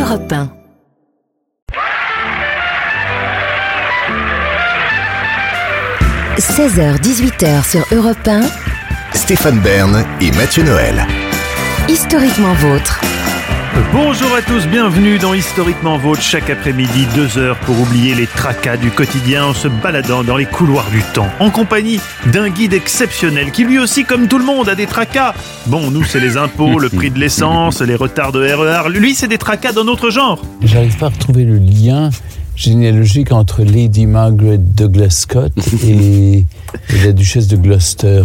Europe 1. « 16h-18h sur Europe 1. Stéphane Bern et Mathieu Noël. Historiquement vôtre. Bonjour à tous, bienvenue dans Historiquement Vôtre, chaque après-midi, 2 heures pour oublier les tracas du quotidien en se baladant dans les couloirs du temps, en compagnie d'un guide exceptionnel qui lui aussi, comme tout le monde, a des tracas. Bon, nous c'est les impôts, le prix de l'essence, les retards de RER, lui c'est des tracas d'un autre genre. J'arrive pas à retrouver le lien généalogique entre Lady Margaret Douglas Scott et la duchesse de Gloucester.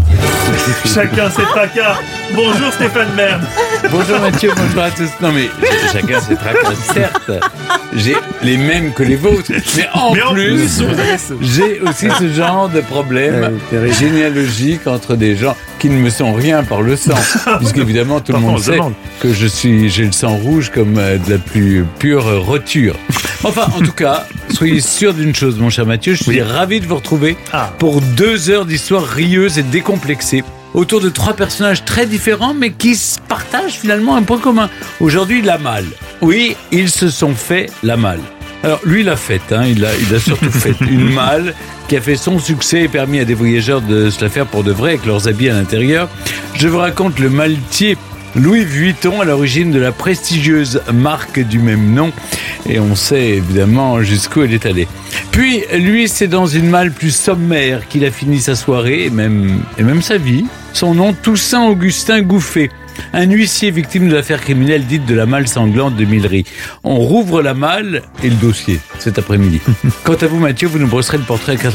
Chacun ses tracas. Bonjour Stéphane Bern. Bonjour Mathieu, bonjour à tous. Non mais chacun ses tracas, certes. J'ai les mêmes que les vôtres, mais en plus, j'ai aussi ce genre de problème généalogique entre des gens qui ne me sont rien par le sang, puisqu'évidemment tout le monde sait que j'ai le sang rouge comme de la plus pure roture. Enfin, en tout cas, soyez sûr d'une chose, mon cher Mathieu, je suis ravi de vous retrouver pour 2 heures d'histoire rieuse et décomplexée, autour de 3 personnages très différents, mais qui partagent finalement un point commun. Aujourd'hui, la malle. Oui, ils se sont fait la malle. Alors, lui, il l'a faite, il a surtout fait une malle qui a fait son succès et permis à des voyageurs de se la faire pour de vrai avec leurs habits à l'intérieur. Je vous raconte le maletier Louis Vuitton, à l'origine de la prestigieuse marque du même nom, et on sait évidemment jusqu'où elle est allée. Puis, lui, c'est dans une malle plus sommaire qu'il a fini sa soirée et même sa vie. Son nom, Toussaint Augustin Gouffet, un huissier victime de l'affaire criminelle dite de la malle sanglante de Millery. On rouvre la malle et le dossier cet après-midi. Quant à vous, Mathieu, vous nous brosserez le portrait à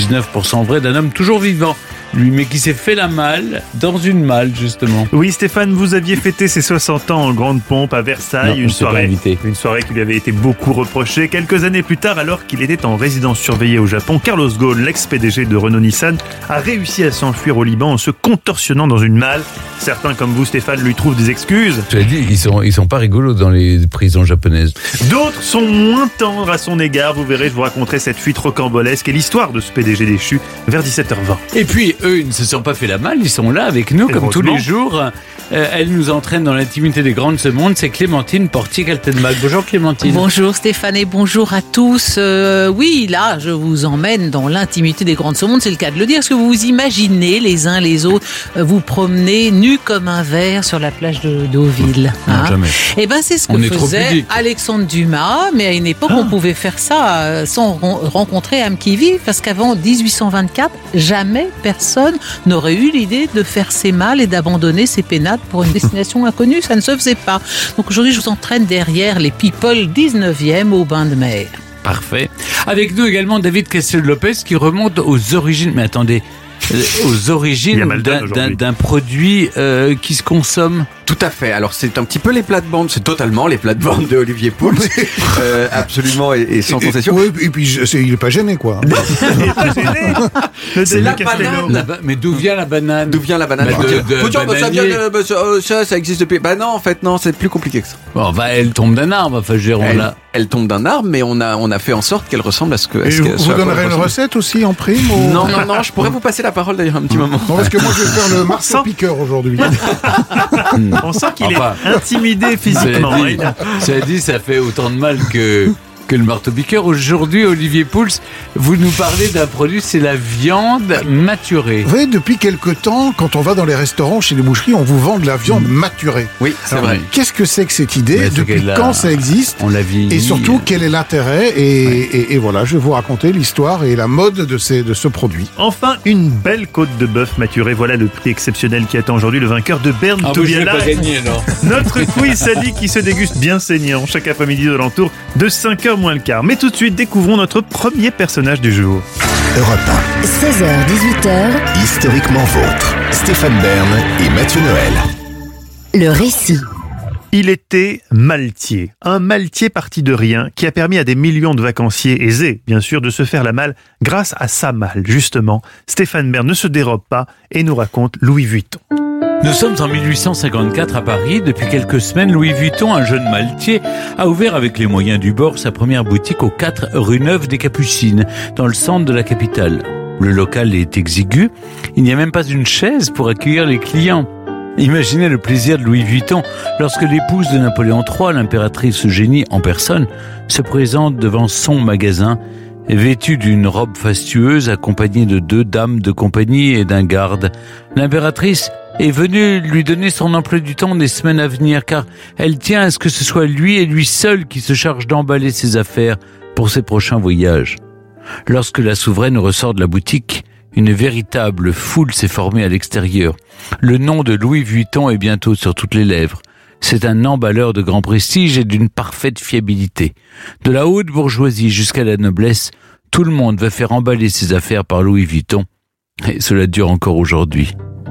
99% vrai d'un homme toujours vivant, lui, mais qui s'est fait la malle dans une malle, justement. Oui, Stéphane, vous aviez fêté ses 60 ans en grande pompe à Versailles, une soirée qui lui avait été beaucoup reprochée. Quelques années plus tard, alors qu'il était en résidence surveillée au Japon, Carlos Ghosn, l'ex-PDG de Renault-Nissan, a réussi à s'enfuir au Liban en se contorsionnant dans une malle. Certains, comme vous, Stéphane, lui trouvent des excuses. Tu as dit, ils sont pas rigolos dans les prisons japonaises. D'autres sont moins tendres à son égard. Vous verrez, je vous raconterai cette fuite rocambolesque et l'histoire de ce PDG déchu vers 17h20. Et puis, eux, ils ne se sont pas fait la malle, ils sont là avec nous, comme tous les jours. Elle nous entraîne dans l'intimité des grands de ce monde, c'est Clémentine Portier-Kaltenbach. Bonjour Clémentine. Bonjour Stéphane et bonjour à tous. Oui, là, je vous emmène dans l'intimité des grands de ce monde, c'est le cas de le dire. Est-ce que vous vous imaginez les uns les autres vous promener nus comme un verre sur la plage de Deauville? Non, jamais. Eh ben, c'est ce que faisait Alexandre Dumas, mais à une époque, on pouvait faire ça sans rencontrer âme qui vive, parce qu'avant 1824, jamais personne n'aurait eu l'idée de faire ses malles et d'abandonner ses pénates pour une destination inconnue, ça ne se faisait pas. Donc aujourd'hui, je vous entraîne derrière les people 19e au bain de mer. Parfait. Avec nous également David Castel-Lopez qui remonte aux origines, mais attendez, aux origines d'un produit qui se consomme. Tout à fait. Alors c'est un petit peu les plates-bandes, c'est totalement les plates-bandes de Olivier Pouls, absolument et sans concession. Oui, et puis il est pas gêné quoi. Il est pas gêné. C'est la banane. Mais d'où vient la banane? D'où vient la banane? Ça existe depuis. Bah non, en fait non, c'est plus compliqué que ça. Bon, elle tombe d'un arbre. Enfin, elle tombe d'un arbre, mais on a fait en sorte qu'elle ressemble à ce que. Vous donnerez une recette aussi en prime ou... Non, je pourrais vous passer la parole d'ailleurs un petit moment. Non, parce que moi je vais faire le marteau-piqueur aujourd'hui. On sent qu'il est intimidé physiquement. Ça fait autant de mal que le marteau-piqueur. Aujourd'hui, Olivier Pouls, vous nous parlez d'un produit, c'est la viande maturée. Vous voyez, depuis quelque temps, quand on va dans les restaurants, chez les boucheries, on vous vend de la viande maturée. Oui, c'est vrai. Qu'est-ce que c'est que cette idée? Depuis quand ça existe? On l'a vu. Et surtout, quel est l'intérêt? Et voilà, je vais vous raconter l'histoire et la mode de ce produit. Enfin, une belle côte de bœuf maturée. Voilà le prix exceptionnel qui attend aujourd'hui le vainqueur de Bern Touliala. Pas gagné, non. Notre quiz sadique qui se déguste bien saignant chaque après-midi de l'entour de 5h moins le quart. Mais tout de suite, découvrons notre premier personnage du jour. Europe 1. 16h-18h. Historiquement vôtre. Stéphane Bern et Mathieu Noël. Le récit. Il était maletier. Un maletier parti de rien qui a permis à des millions de vacanciers aisés, bien sûr, de se faire la malle grâce à sa malle. Justement, Stéphane Bern ne se dérobe pas et nous raconte Louis Vuitton. Nous sommes en 1854 à Paris. Depuis quelques semaines, Louis Vuitton, un jeune maletier, a ouvert avec les moyens du bord sa première boutique aux 4 rue Neuve des Capucines, dans le centre de la capitale. Le local est exigu. Il n'y a même pas une chaise pour accueillir les clients. Imaginez le plaisir de Louis Vuitton lorsque l'épouse de Napoléon III, l'impératrice Eugénie en personne, se présente devant son magasin, vêtue d'une robe fastueuse accompagnée de 2 dames de compagnie et d'un garde. L'impératrice est venue lui donner son emploi du temps des semaines à venir, car elle tient à ce que ce soit lui et lui seul qui se charge d'emballer ses affaires pour ses prochains voyages. Lorsque la souveraine ressort de la boutique, une véritable foule s'est formée à l'extérieur. Le nom de Louis Vuitton est bientôt sur toutes les lèvres. C'est un emballeur de grand prestige et d'une parfaite fiabilité. De la haute bourgeoisie jusqu'à la noblesse, tout le monde va faire emballer ses affaires par Louis Vuitton. Et cela dure encore aujourd'hui.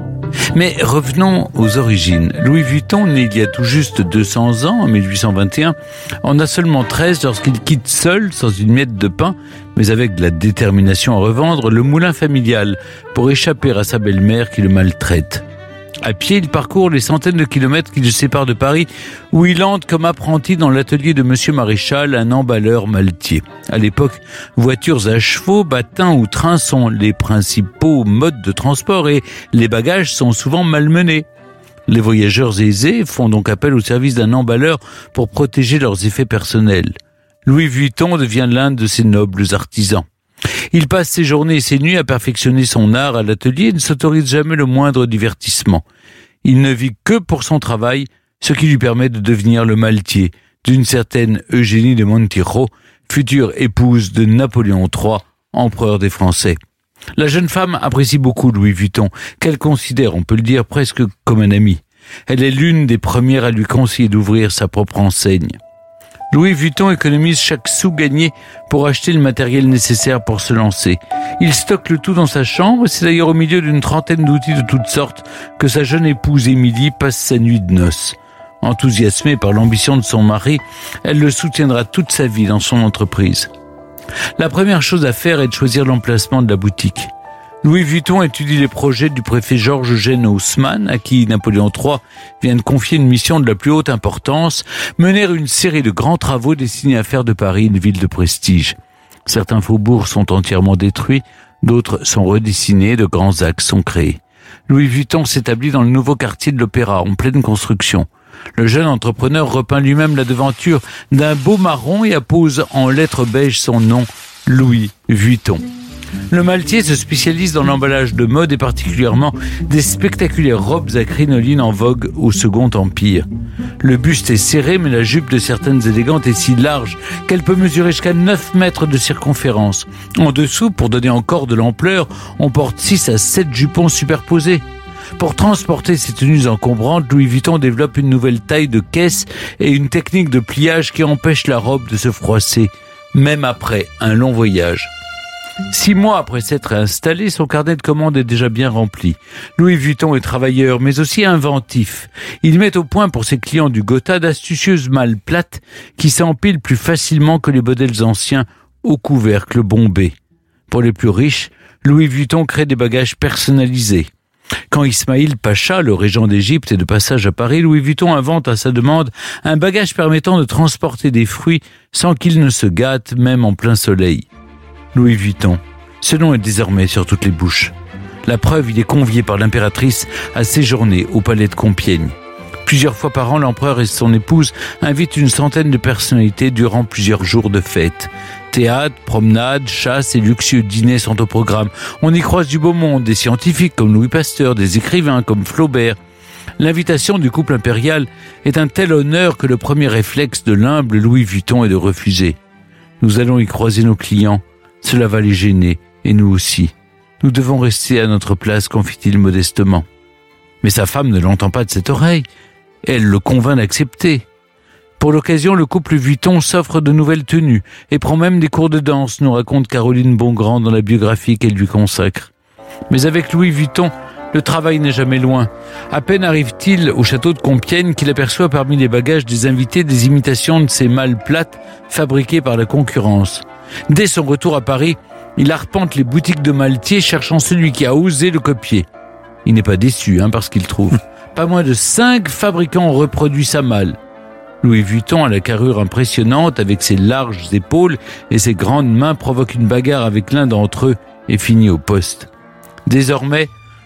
Mais revenons aux origines. Louis Vuitton, né il y a tout juste 200 ans, en 1821, en a seulement 13 lorsqu'il quitte seul, sans une miette de pain, mais avec de la détermination à revendre, le moulin familial pour échapper à sa belle-mère qui le maltraite. À pied, il parcourt les centaines de kilomètres qui le séparent de Paris, où il entre comme apprenti dans l'atelier de Monsieur Maréchal, un emballeur maltier. À l'époque, voitures à chevaux, bâtins ou trains sont les principaux modes de transport et les bagages sont souvent malmenés. Les voyageurs aisés font donc appel au service d'un emballeur pour protéger leurs effets personnels. Louis Vuitton devient l'un de ces nobles artisans. Il passe ses journées et ses nuits à perfectionner son art à l'atelier et ne s'autorise jamais le moindre divertissement. Il ne vit que pour son travail, ce qui lui permet de devenir le maltier d'une certaine Eugénie de Montijo, future épouse de Napoléon III, empereur des Français. La jeune femme apprécie beaucoup Louis Vuitton, qu'elle considère, on peut le dire, presque comme un ami. Elle est l'une des premières à lui conseiller d'ouvrir sa propre enseigne. Louis Vuitton économise chaque sou gagné pour acheter le matériel nécessaire pour se lancer. Il stocke le tout dans sa chambre et c'est d'ailleurs au milieu d'une trentaine d'outils de toutes sortes que sa jeune épouse Émilie passe sa nuit de noces. Enthousiasmée par l'ambition de son mari, elle le soutiendra toute sa vie dans son entreprise. La première chose à faire est de choisir l'emplacement de la boutique. Louis Vuitton étudie les projets du préfet Georges-Eugène Haussmann, à qui Napoléon III vient de confier une mission de la plus haute importance, mener une série de grands travaux destinés à faire de Paris une ville de prestige. Certains faubourgs sont entièrement détruits, d'autres sont redessinés, de grands axes sont créés. Louis Vuitton s'établit dans le nouveau quartier de l'Opéra, en pleine construction. Le jeune entrepreneur repeint lui-même la devanture d'un beau marron et appose en lettres beiges son nom, Louis Vuitton. Le maltier se spécialise dans l'emballage de mode et particulièrement des spectaculaires robes à crinoline en vogue au Second Empire. Le buste est serré mais la jupe de certaines élégantes est si large qu'elle peut mesurer jusqu'à 9 mètres de circonférence. En dessous, pour donner encore de l'ampleur, on porte 6 à 7 jupons superposés. Pour transporter ces tenues encombrantes, Louis Vuitton développe une nouvelle taille de caisse et une technique de pliage qui empêche la robe de se froisser, même après un long voyage. 6 mois après s'être installé, son carnet de commandes est déjà bien rempli. Louis Vuitton est travailleur, mais aussi inventif. Il met au point pour ses clients du Gotha d'astucieuses malles plates qui s'empilent plus facilement que les modèles anciens au couvercle bombé. Pour les plus riches, Louis Vuitton crée des bagages personnalisés. Quand Ismaïl Pacha, le régent d'Égypte, est de passage à Paris, Louis Vuitton invente à sa demande un bagage permettant de transporter des fruits sans qu'ils ne se gâtent, même en plein soleil. Louis Vuitton, ce nom est désormais sur toutes les bouches. La preuve, il est convié par l'impératrice à séjourner au palais de Compiègne. Plusieurs fois par an, l'empereur et son épouse invitent une centaine de personnalités durant plusieurs jours de fête. Théâtre, promenades, chasse et luxueux dîners sont au programme. On y croise du beau monde, des scientifiques comme Louis Pasteur, des écrivains comme Flaubert. L'invitation du couple impérial est un tel honneur que le premier réflexe de l'humble Louis Vuitton est de refuser. Nous allons y croiser nos clients. Cela va les gêner, et nous aussi. Nous devons rester à notre place, confie-t-il modestement. Mais sa femme ne l'entend pas de cette oreille. Elle le convainc d'accepter. Pour l'occasion, le couple Vuitton s'offre de nouvelles tenues et prend même des cours de danse, nous raconte Caroline Bongrand dans la biographie qu'elle lui consacre. Mais avec Louis Vuitton, le travail n'est jamais loin. À peine arrive-t-il au château de Compiègne qu'il aperçoit parmi les bagages des invités des imitations de ces malles plates fabriquées par la concurrence. Dès son retour à Paris, il arpente les boutiques de maltiers cherchant celui qui a osé le copier. Il n'est pas déçu parce qu'il trouve. Pas moins de 5 fabricants ont reproduit sa malle. Louis Vuitton, à la carrure impressionnante, avec ses larges épaules et ses grandes mains, provoque une bagarre avec l'un d'entre eux et finit au poste. Désormais,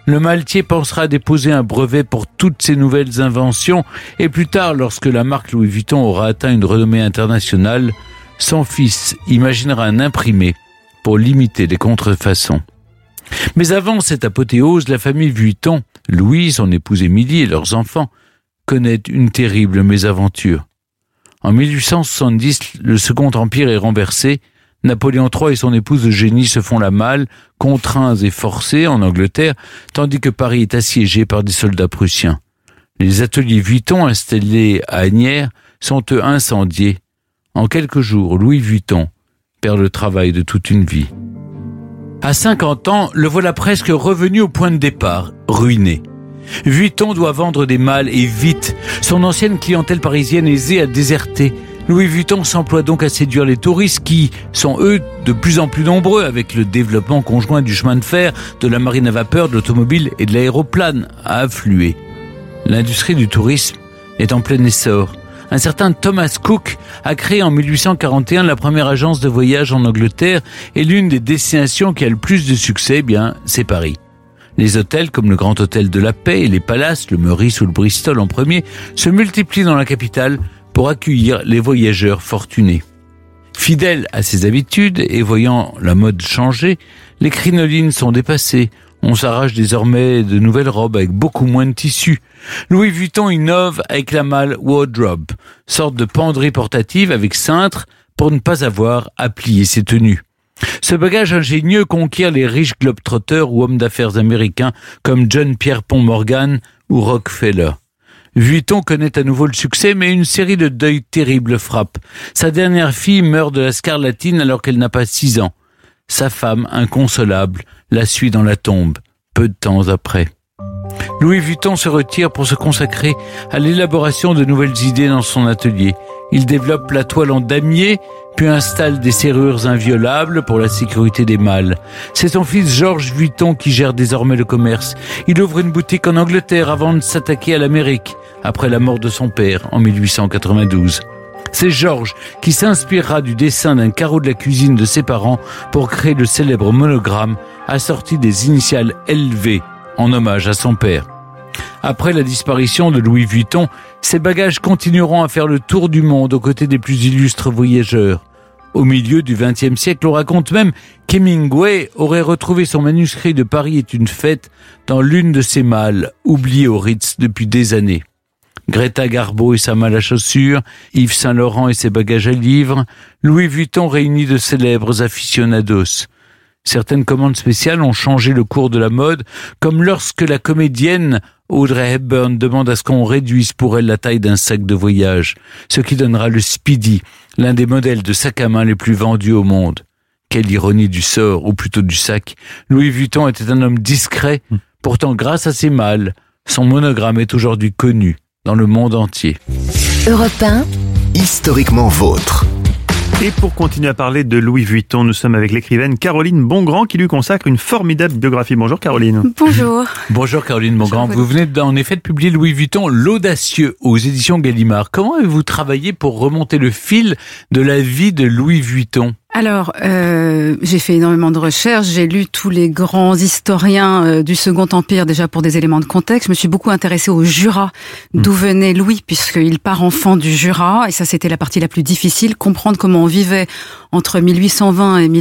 Le Maltier pensera déposer un brevet pour toutes ses nouvelles inventions et plus tard, lorsque la marque Louis Vuitton aura atteint une renommée internationale, son fils imaginera un imprimé pour limiter les contrefaçons. Mais avant cette apothéose, la famille Vuitton, Louis, son épouse Émilie et leurs enfants, connaît une terrible mésaventure. En 1870, le Second Empire est renversé. Napoléon III et son épouse Eugénie se font la malle, contraints et forcés en Angleterre, tandis que Paris est assiégé par des soldats prussiens. Les ateliers Vuitton installés à Asnières sont eux incendiés. En quelques jours, Louis Vuitton perd le travail de toute une vie. À 50 ans, le voilà presque revenu au point de départ, ruiné. Vuitton doit vendre des malles et vite. Son ancienne clientèle parisienne aisée a déserté. Louis Vuitton s'emploie donc à séduire les touristes qui sont, eux, de plus en plus nombreux avec le développement conjoint du chemin de fer, de la marine à vapeur, de l'automobile et de l'aéroplane à affluer. L'industrie du tourisme est en plein essor. Un certain Thomas Cook a créé en 1841 la première agence de voyage en Angleterre et l'une des destinations qui a le plus de succès, c'est Paris. Les hôtels comme le Grand Hôtel de la Paix et les palaces, le Meurice ou le Bristol en premier, se multiplient dans la capitale pour accueillir les voyageurs fortunés. Fidèles à ses habitudes et voyant la mode changer, les crinolines sont dépassées. On s'arrache désormais de nouvelles robes avec beaucoup moins de tissu. Louis Vuitton innove avec la malle wardrobe, sorte de penderie portative avec cintre pour ne pas avoir à plier ses tenues. Ce bagage ingénieux conquiert les riches globetrotters ou hommes d'affaires américains comme John Pierpont Morgan ou Rockefeller. Vuitton connaît à nouveau le succès, mais une série de deuils terribles frappe. Sa dernière fille meurt de la scarlatine alors qu'elle n'a pas 6 ans. Sa femme, inconsolable, la suit dans la tombe, peu de temps après. Louis Vuitton se retire pour se consacrer à l'élaboration de nouvelles idées dans son atelier. Il développe la toile en damier, puis installe des serrures inviolables pour la sécurité des malles. C'est son fils Georges Vuitton qui gère désormais le commerce. Il ouvre une boutique en Angleterre avant de s'attaquer à l'Amérique, après la mort de son père en 1892. C'est Georges qui s'inspirera du dessin d'un carreau de la cuisine de ses parents pour créer le célèbre monogramme assorti des initiales LV en hommage à son père. Après la disparition de Louis Vuitton, ses bagages continueront à faire le tour du monde aux côtés des plus illustres voyageurs. Au milieu du XXe siècle, on raconte même qu'Hemingway aurait retrouvé son manuscrit de Paris est une fête dans l'une de ses malles, oubliée au Ritz depuis des années. Greta Garbo et sa malle à chaussures, Yves Saint-Laurent et ses bagages à livres, Louis Vuitton réunit de célèbres aficionados. Certaines commandes spéciales ont changé le cours de la mode, comme lorsque la comédienne Audrey Hepburn demande à ce qu'on réduise pour elle la taille d'un sac de voyage, ce qui donnera le Speedy, l'un des modèles de sac à main les plus vendus au monde. Quelle ironie du sort, ou plutôt du sac. Louis Vuitton était un homme discret, pourtant grâce à ses malles, son monogramme est aujourd'hui connu dans le monde entier. Europe 1, Historiquement vôtre. Et pour continuer à parler de Louis Vuitton, nous sommes avec l'écrivaine Caroline Bongrand qui lui consacre une formidable biographie. Bonjour Caroline. Bonjour. Bonjour Caroline Bongrand. Vous venez en effet de publier Louis Vuitton, l'audacieux aux éditions Gallimard. Comment avez-vous travaillé pour remonter le fil de la vie de Louis Vuitton ? Alors, j'ai fait énormément de recherches, j'ai lu tous les grands historiens du Second Empire déjà pour des éléments de contexte. Je me suis beaucoup intéressée au Jura, d'où venait Louis, puisqu'il part enfant du Jura, et ça c'était la partie la plus difficile, comprendre comment on vivait entre 1820 et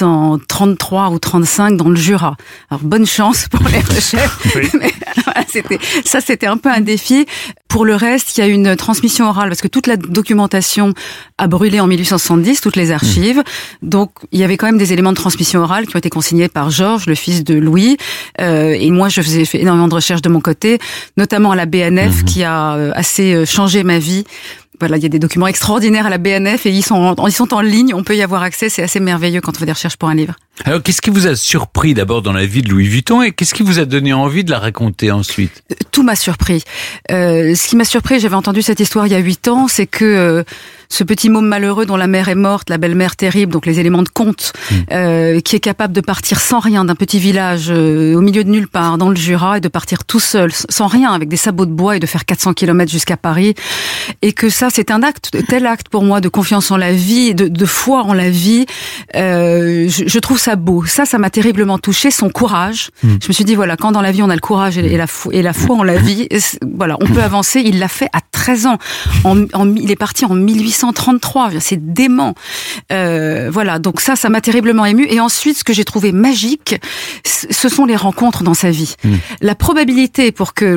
1833 ou 35 dans le Jura. Alors bonne chance pour les recherches, oui. Mais voilà, c'était un peu un défi. Pour le reste, il y a une transmission orale, parce que toute la documentation a brûlé en 1870, toutes les archives. Donc, il y avait quand même des éléments de transmission orale qui ont été consignés par Georges, le fils de Louis. Et moi, j'ai fait énormément de recherches de mon côté, notamment à la BNF, qui a assez changé ma vie. Voilà, il y a des documents extraordinaires à la BNF et ils sont en ligne, on peut y avoir accès, c'est assez merveilleux quand on fait des recherches pour un livre. Alors, qu'est-ce qui vous a surpris d'abord dans la vie de Louis Vuitton et qu'est-ce qui vous a donné envie de la raconter ensuite ? Tout m'a surpris. Ce qui m'a surpris, j'avais entendu cette histoire il y a 8 ans, c'est que ce petit môme malheureux dont la mère est morte, la belle-mère terrible, donc les éléments de conte, qui est capable de partir sans rien d'un petit village au milieu de nulle part dans le Jura et de partir tout seul, sans rien, avec des sabots de bois et de faire 400 km jusqu'à Paris. Et que ça, c'est un tel acte pour moi de confiance en la vie, de foi en la vie. Je trouve ça beau. Ça m'a terriblement touchée. Son courage. Je me suis dit, voilà, quand dans la vie on a le courage et la foi en la vie, voilà, on peut avancer. Il l'a fait à 13 ans. Il est parti en 1833. C'est dément. Voilà, donc ça m'a terriblement ému. Et ensuite, ce que j'ai trouvé magique, ce sont les rencontres dans sa vie. La probabilité pour que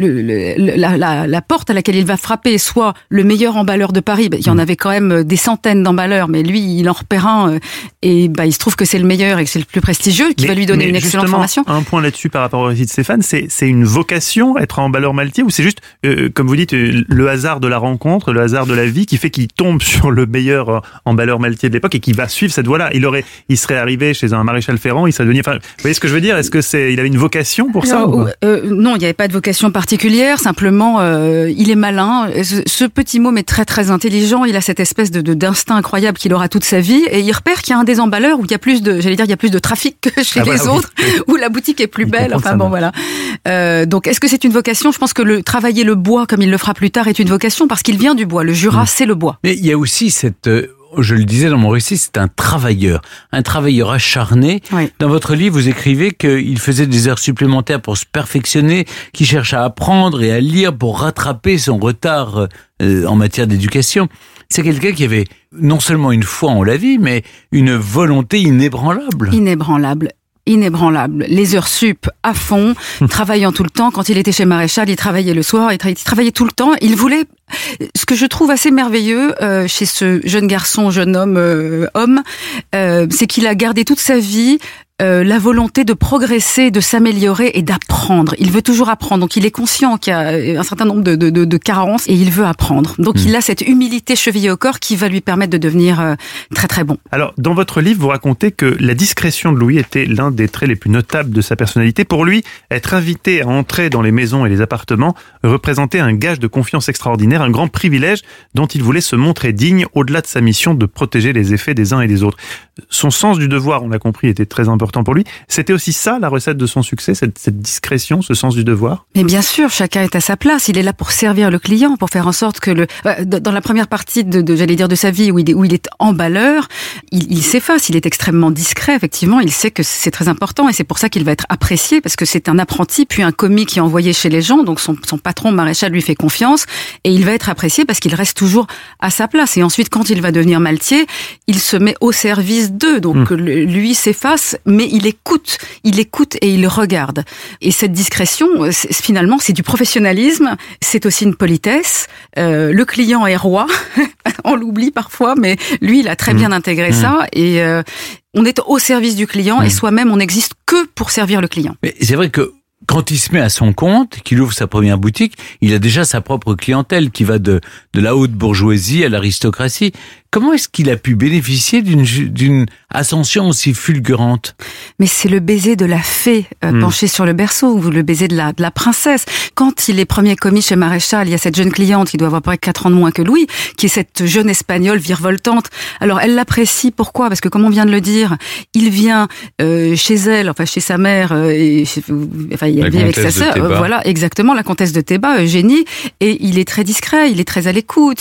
la porte à laquelle il va frapper soit le meilleur emballeur de Paris, il y en avait quand même des centaines d'emballeurs, mais lui, il en repère un, et il se trouve que c'est le meilleur et que c'est le plus prestigieux, qui va lui donner une excellente formation. Un point là-dessus par rapport au récit de Stéphane, c'est une vocation, être emballeur maltier, ou c'est juste, comme vous dites, le hasard de la rencontre, le hasard de la vie qui fait qu'il tombe sur le meilleur emballeur maltier de l'époque et qui va suivre cette voie-là. Il serait arrivé chez un maréchal Ferrand, il serait devenu, vous voyez ce que je veux dire? Est-ce que il avait une vocation pour ça? Non, il n'y avait pas de vocation particulière, simplement, il est malin. Ce petit môme est très très intelligent, il a cette espèce d'instinct incroyable qu'il aura toute sa vie, et il repère qu'il y a un des emballeurs où il y a plus de trafic que chez les autres, où la boutique est plus belle, enfin bon, voilà. Donc, est-ce que c'est une vocation? Je pense que travailler le bois, comme il le fera plus tard, est une vocation, parce qu'il vient du bois. Le Jura, c'est le bois. Mais il y a aussi je le disais dans mon récit, c'est un travailleur acharné. Oui. Dans votre livre, vous écrivez qu'il faisait des heures supplémentaires pour se perfectionner, qu'il cherche à apprendre et à lire pour rattraper son retard en matière d'éducation. C'est quelqu'un qui avait non seulement une foi en la vie, mais une volonté inébranlable. Inébranlable. Les heures sup à fond, travaillant tout le temps. Quand il était chez Maréchal, il travaillait le soir, il travaillait tout le temps. Il voulait, ce que je trouve assez merveilleux chez ce jeune garçon, jeune homme, c'est qu'il a gardé toute sa vie la volonté de progresser, de s'améliorer et d'apprendre. Il veut toujours apprendre. Donc, il est conscient qu'il y a un certain nombre de carences et il veut apprendre. Donc, il a cette humilité chevillée au corps qui va lui permettre de devenir très, très bon. Alors, dans votre livre, vous racontez que la discrétion de Louis était l'un des traits les plus notables de sa personnalité. Pour lui, être invité à entrer dans les maisons et les appartements représentait un gage de confiance extraordinaire, un grand privilège dont il voulait se montrer digne au-delà de sa mission de protéger les effets des uns et des autres. Son sens du devoir, on l'a compris, était très important pour lui. C'était aussi ça, la recette de son succès, cette discrétion, ce sens du devoir? Mais bien sûr, chacun est à sa place. Il est là pour servir le client, pour faire en sorte que dans la première partie de sa vie où il est emballeur, il s'efface, il est extrêmement discret, effectivement. Il sait que c'est très important et c'est pour ça qu'il va être apprécié, parce que c'est un apprenti, puis un commis qui est envoyé chez les gens. Donc son patron, Maréchal, lui fait confiance et il va être apprécié parce qu'il reste toujours à sa place. Et ensuite, quand il va devenir maltier, il se met au service d'eux. Donc lui s'efface, mais il écoute et il regarde. Et cette discrétion, finalement, c'est du professionnalisme, c'est aussi une politesse. Le client est roi, on l'oublie parfois, mais lui, il a très bien intégré ça. Et on est au service du client et soi-même, on n'existe que pour servir le client. Mais c'est vrai que quand il se met à son compte, qu'il ouvre sa première boutique, il a déjà sa propre clientèle qui va de la haute bourgeoisie à l'aristocratie. Comment est-ce qu'il a pu bénéficier d'une ascension aussi fulgurante? Mais c'est le baiser de la fée penchée sur le berceau, ou le baiser de la princesse. Quand il est premier commis chez Maréchal, il y a cette jeune cliente qui doit avoir à peu près 4 ans de moins que Louis, qui est cette jeune espagnole virevoltante. Alors elle l'apprécie, pourquoi? Parce que comme on vient de le dire, il vient chez elle, enfin chez sa mère, il vit avec sa sœur, voilà, exactement, la comtesse de Théba, Eugénie, et il est très discret, il est très à l'écoute,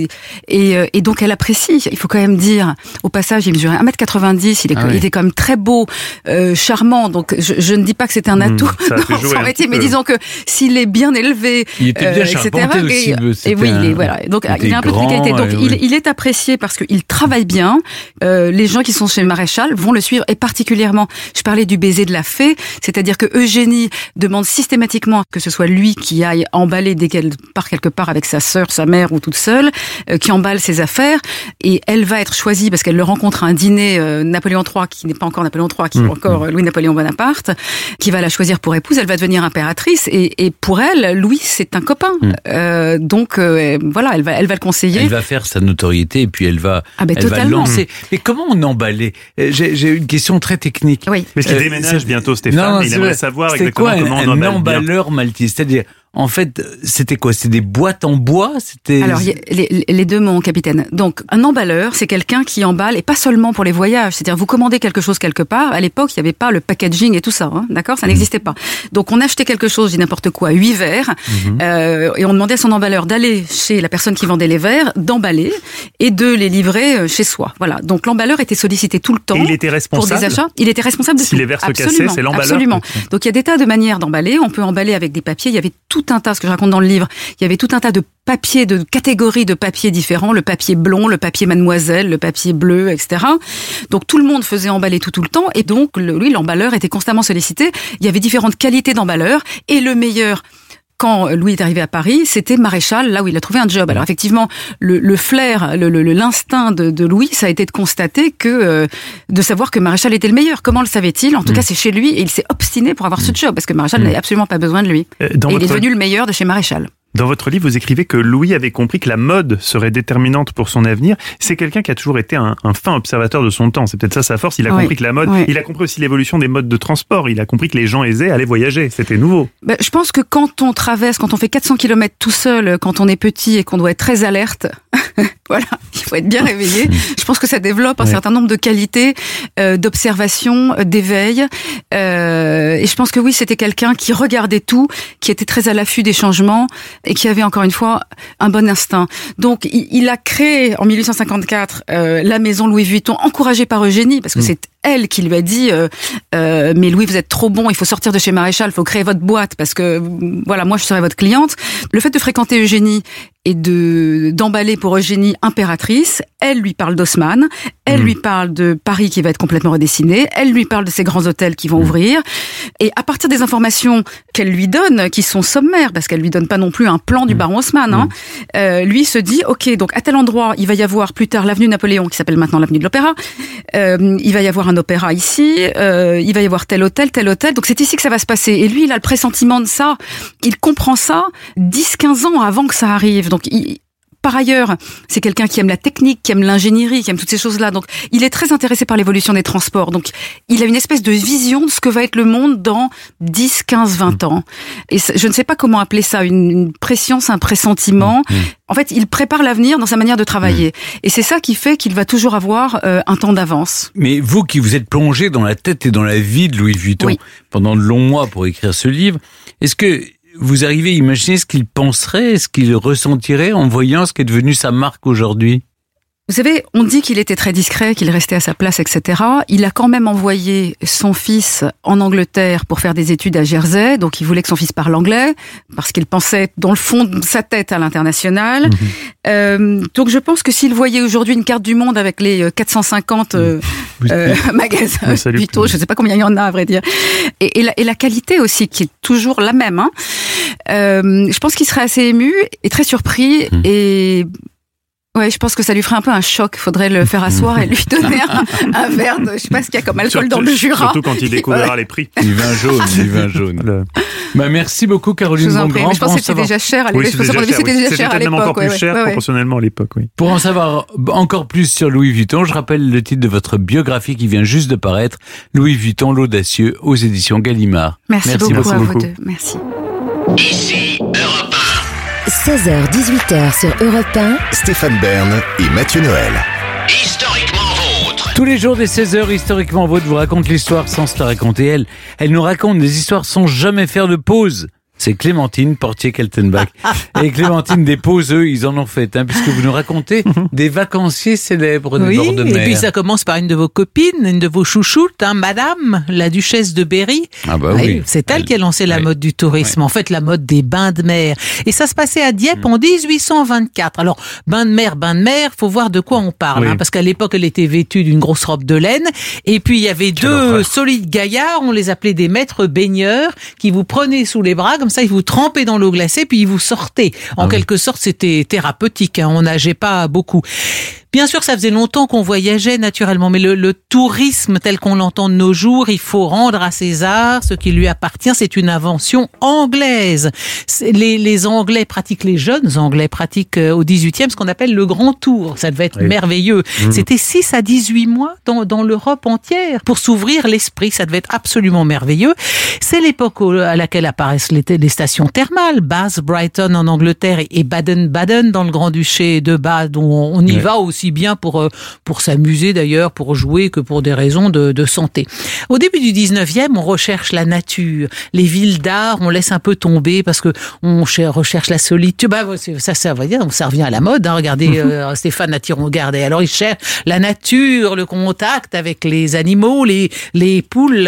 et donc elle apprécie. Il faut quand même dire, au passage, il mesurait 1m90, il était quand même très beau, charmant, donc je ne dis pas que c'était un atout dans son métier, mais disons que s'il est bien élevé, il était bien charpenté aussi. Et oui, voilà. Donc il a un peu de qualité. Donc il est apprécié parce qu'il travaille bien. Les gens qui sont chez Maréchal vont le suivre, et particulièrement, je parlais du baiser de la fée, c'est-à-dire que Eugénie demande systématiquement que ce soit lui qui aille emballer dès qu'elle part quelque part avec sa sœur, sa mère ou toute seule, qui emballe ses affaires. Et elle va être choisie parce qu'elle le rencontre à un dîner Napoléon III, qui n'est pas encore Napoléon III, qui est encore Louis-Napoléon Bonaparte, qui va la choisir pour épouse. Elle va devenir impératrice, et pour elle, Louis, c'est un copain. Donc voilà, elle va le conseiller. Elle va faire sa notoriété, et puis elle va le lancer. Mais comment on emballait? J'ai une question très technique. Oui. Mais il déménage bientôt, Stéphane. Il aimerait savoir exactement comment on emballe. Un emballeur maltier, c'est-à-dire en fait, c'était quoi? C'était des boîtes en bois? Alors, les deux, mon capitaine. Donc, un emballeur, c'est quelqu'un qui emballe, et pas seulement pour les voyages. C'est-à-dire, vous commandez quelque chose quelque part. À l'époque, il n'y avait pas le packaging et tout ça, hein, d'accord? Ça n'existait pas. Donc, on achetait quelque chose, je dis n'importe quoi, 8 verres, et on demandait à son emballeur d'aller chez la personne qui vendait les verres, d'emballer, et de les livrer chez soi. Voilà. Donc, l'emballeur était sollicité tout le temps. Et il était responsable? Pour des achats. Il était responsable de si tout. les verres se cassaient, c'est l'emballeur? Absolument. Donc, il y a des tas de manières d'emballer. On peut emballer avec des papiers. Il y avait tout un tas, ce que je raconte dans le livre, il y avait tout un tas de papiers, de catégories de papiers différents, le papier blond, le papier mademoiselle, le papier bleu, etc. Donc tout le monde faisait emballer tout le temps, et donc lui, l'emballeur était constamment sollicité. Il y avait différentes qualités d'emballeur, et le meilleur, quand Louis est arrivé à Paris, c'était Maréchal, là où il a trouvé un job. Alors effectivement, le flair, l'instinct de Louis, ça a été de constater que, de savoir que Maréchal était le meilleur. Comment le savait-il? En tout cas, c'est chez lui, et il s'est obstiné pour avoir ce job, parce que Maréchal n'avait absolument pas besoin de lui. Et il est devenu le meilleur de chez Maréchal. Dans votre livre, vous écrivez que Louis avait compris que la mode serait déterminante pour son avenir. C'est quelqu'un qui a toujours été un fin observateur de son temps. C'est peut-être ça sa force. Il a compris que la mode, il a compris aussi l'évolution des modes de transport. Il a compris que les gens aisés allaient voyager. C'était nouveau. Je pense que quand on fait 400 km tout seul, quand on est petit et qu'on doit être très alerte, voilà, il faut être bien réveillé. Je pense que ça développe un certain nombre de qualités, d'observation, d'éveil. Et je pense que oui, c'était quelqu'un qui regardait tout, qui était très à l'affût des changements et qui avait encore une fois un bon instinct. Donc, il a créé en 1854 la maison Louis Vuitton, encouragée par Eugénie, parce que c'est elle qui lui a dit mais Louis, vous êtes trop bon, il faut sortir de chez Maréchal, il faut créer votre boîte parce que voilà, moi je serai votre cliente. Le fait de fréquenter Eugénie et d'emballer pour Eugénie impératrice, elle lui parle d'Haussmann, elle lui parle de Paris qui va être complètement redessiné, elle lui parle de ces grands hôtels qui vont ouvrir, et à partir des informations qu'elle lui donne, qui sont sommaires, parce qu'elle lui donne pas non plus un plan du baron Haussmann, lui se dit, ok, donc à tel endroit, il va y avoir plus tard l'avenue Napoléon, qui s'appelle maintenant l'avenue de l'Opéra, il va y avoir un opéra ici, il va y avoir tel hôtel, donc c'est ici que ça va se passer. Et lui, il a le pressentiment de ça, il comprend ça 10-15 ans avant que ça arrive. Donc, par ailleurs, c'est quelqu'un qui aime la technique, qui aime l'ingénierie, qui aime toutes ces choses-là. Donc, il est très intéressé par l'évolution des transports. Donc, il a une espèce de vision de ce que va être le monde dans 10, 15, 20 ans. Et je ne sais pas comment appeler ça, une prescience, un pressentiment. En fait, il prépare l'avenir dans sa manière de travailler. Et c'est ça qui fait qu'il va toujours avoir un temps d'avance. Mais vous qui vous êtes plongé dans la tête et dans la vie de Louis Vuitton pendant de longs mois pour écrire ce livre, est-ce que vous arrivez à imaginer ce qu'il penserait, ce qu'il ressentirait en voyant ce qui est devenu sa marque aujourd'hui? Vous savez, on dit qu'il était très discret, qu'il restait à sa place, etc. Il a quand même envoyé son fils en Angleterre pour faire des études à Jersey, donc il voulait que son fils parle anglais, parce qu'il pensait dans le fond de sa tête à l'international. Donc je pense que s'il voyait aujourd'hui une carte du monde avec les 450 magasins Vuitton, je ne sais pas combien il y en a à vrai dire, et la qualité aussi qui est toujours la même, je pense qu'il serait assez ému et très surpris et... Ouais, je pense que ça lui ferait un peu un choc. Faudrait le faire asseoir et lui donner un verre de, je sais pas ce qu'il y a comme alcool dans le Jura. Surtout quand il découvrira les prix. Du vin jaune. Merci beaucoup, Caroline Bongrand. Mais je pense que c'était déjà cher à l'époque. C'était déjà cher à l'époque. C'était encore plus cher proportionnellement à l'époque, oui. Pour en savoir encore plus sur Louis Vuitton, je rappelle le titre de votre biographie qui vient juste de paraître, Louis Vuitton, l'audacieux, aux éditions Gallimard. Merci beaucoup à vous deux. Merci. Ici Europe 16h-18h sur Europe 1. Stéphane Bern et Mathieu Noël. Historiquement vôtre. Tous les jours des 16h, Historiquement Vôtre vous raconte l'histoire sans se la raconter elle nous raconte des histoires sans jamais faire de pause. C'est Clémentine Portier-Kaltenbach. Et Clémentine, des pauses, eux, ils en ont fait, puisque vous nous racontez des vacanciers célèbres des bords de mer. Et puis ça commence par une de vos copines, une de vos chouchoutes, Madame, la duchesse de Berry. Ah bah oui. C'est elle qui a lancé la mode du tourisme, en fait la mode des bains de mer. Et ça se passait à Dieppe en 1824. Alors, bain de mer, faut voir de quoi on parle, parce qu'à l'époque, elle était vêtue d'une grosse robe de laine. Et puis, il y avait deux solides gaillards, on les appelait des maîtres baigneurs, qui vous prenaient sous les bras, comme ça, ils vous trempaient dans l'eau glacée, puis ils vous sortaient. En quelque sorte, c'était thérapeutique, on nageait pas beaucoup. Bien sûr, ça faisait longtemps qu'on voyageait naturellement, mais le tourisme tel qu'on l'entend de nos jours, il faut rendre à César ce qui lui appartient. C'est une invention anglaise. Les Anglais pratiquent, les jeunes Anglais pratiquent au 18e ce qu'on appelle le grand tour. Ça devait être merveilleux. C'était 6 à 18 mois dans l'Europe entière pour s'ouvrir l'esprit. Ça devait être absolument merveilleux. C'est l'époque à laquelle apparaissent les stations thermales. Bath, Brighton en Angleterre et Baden-Baden dans le Grand-Duché de Bade, dont on y va aussi bien pour s'amuser d'ailleurs, pour jouer que pour des raisons de santé. Au début du 19e, on recherche la nature. Les villes d'art, on laisse un peu tomber parce que on recherche la solitude. Ça revient à la mode. Hein. Regardez, Stéphane Attiron-Gardet. Alors, il cherche la nature, le contact avec les animaux, les poules,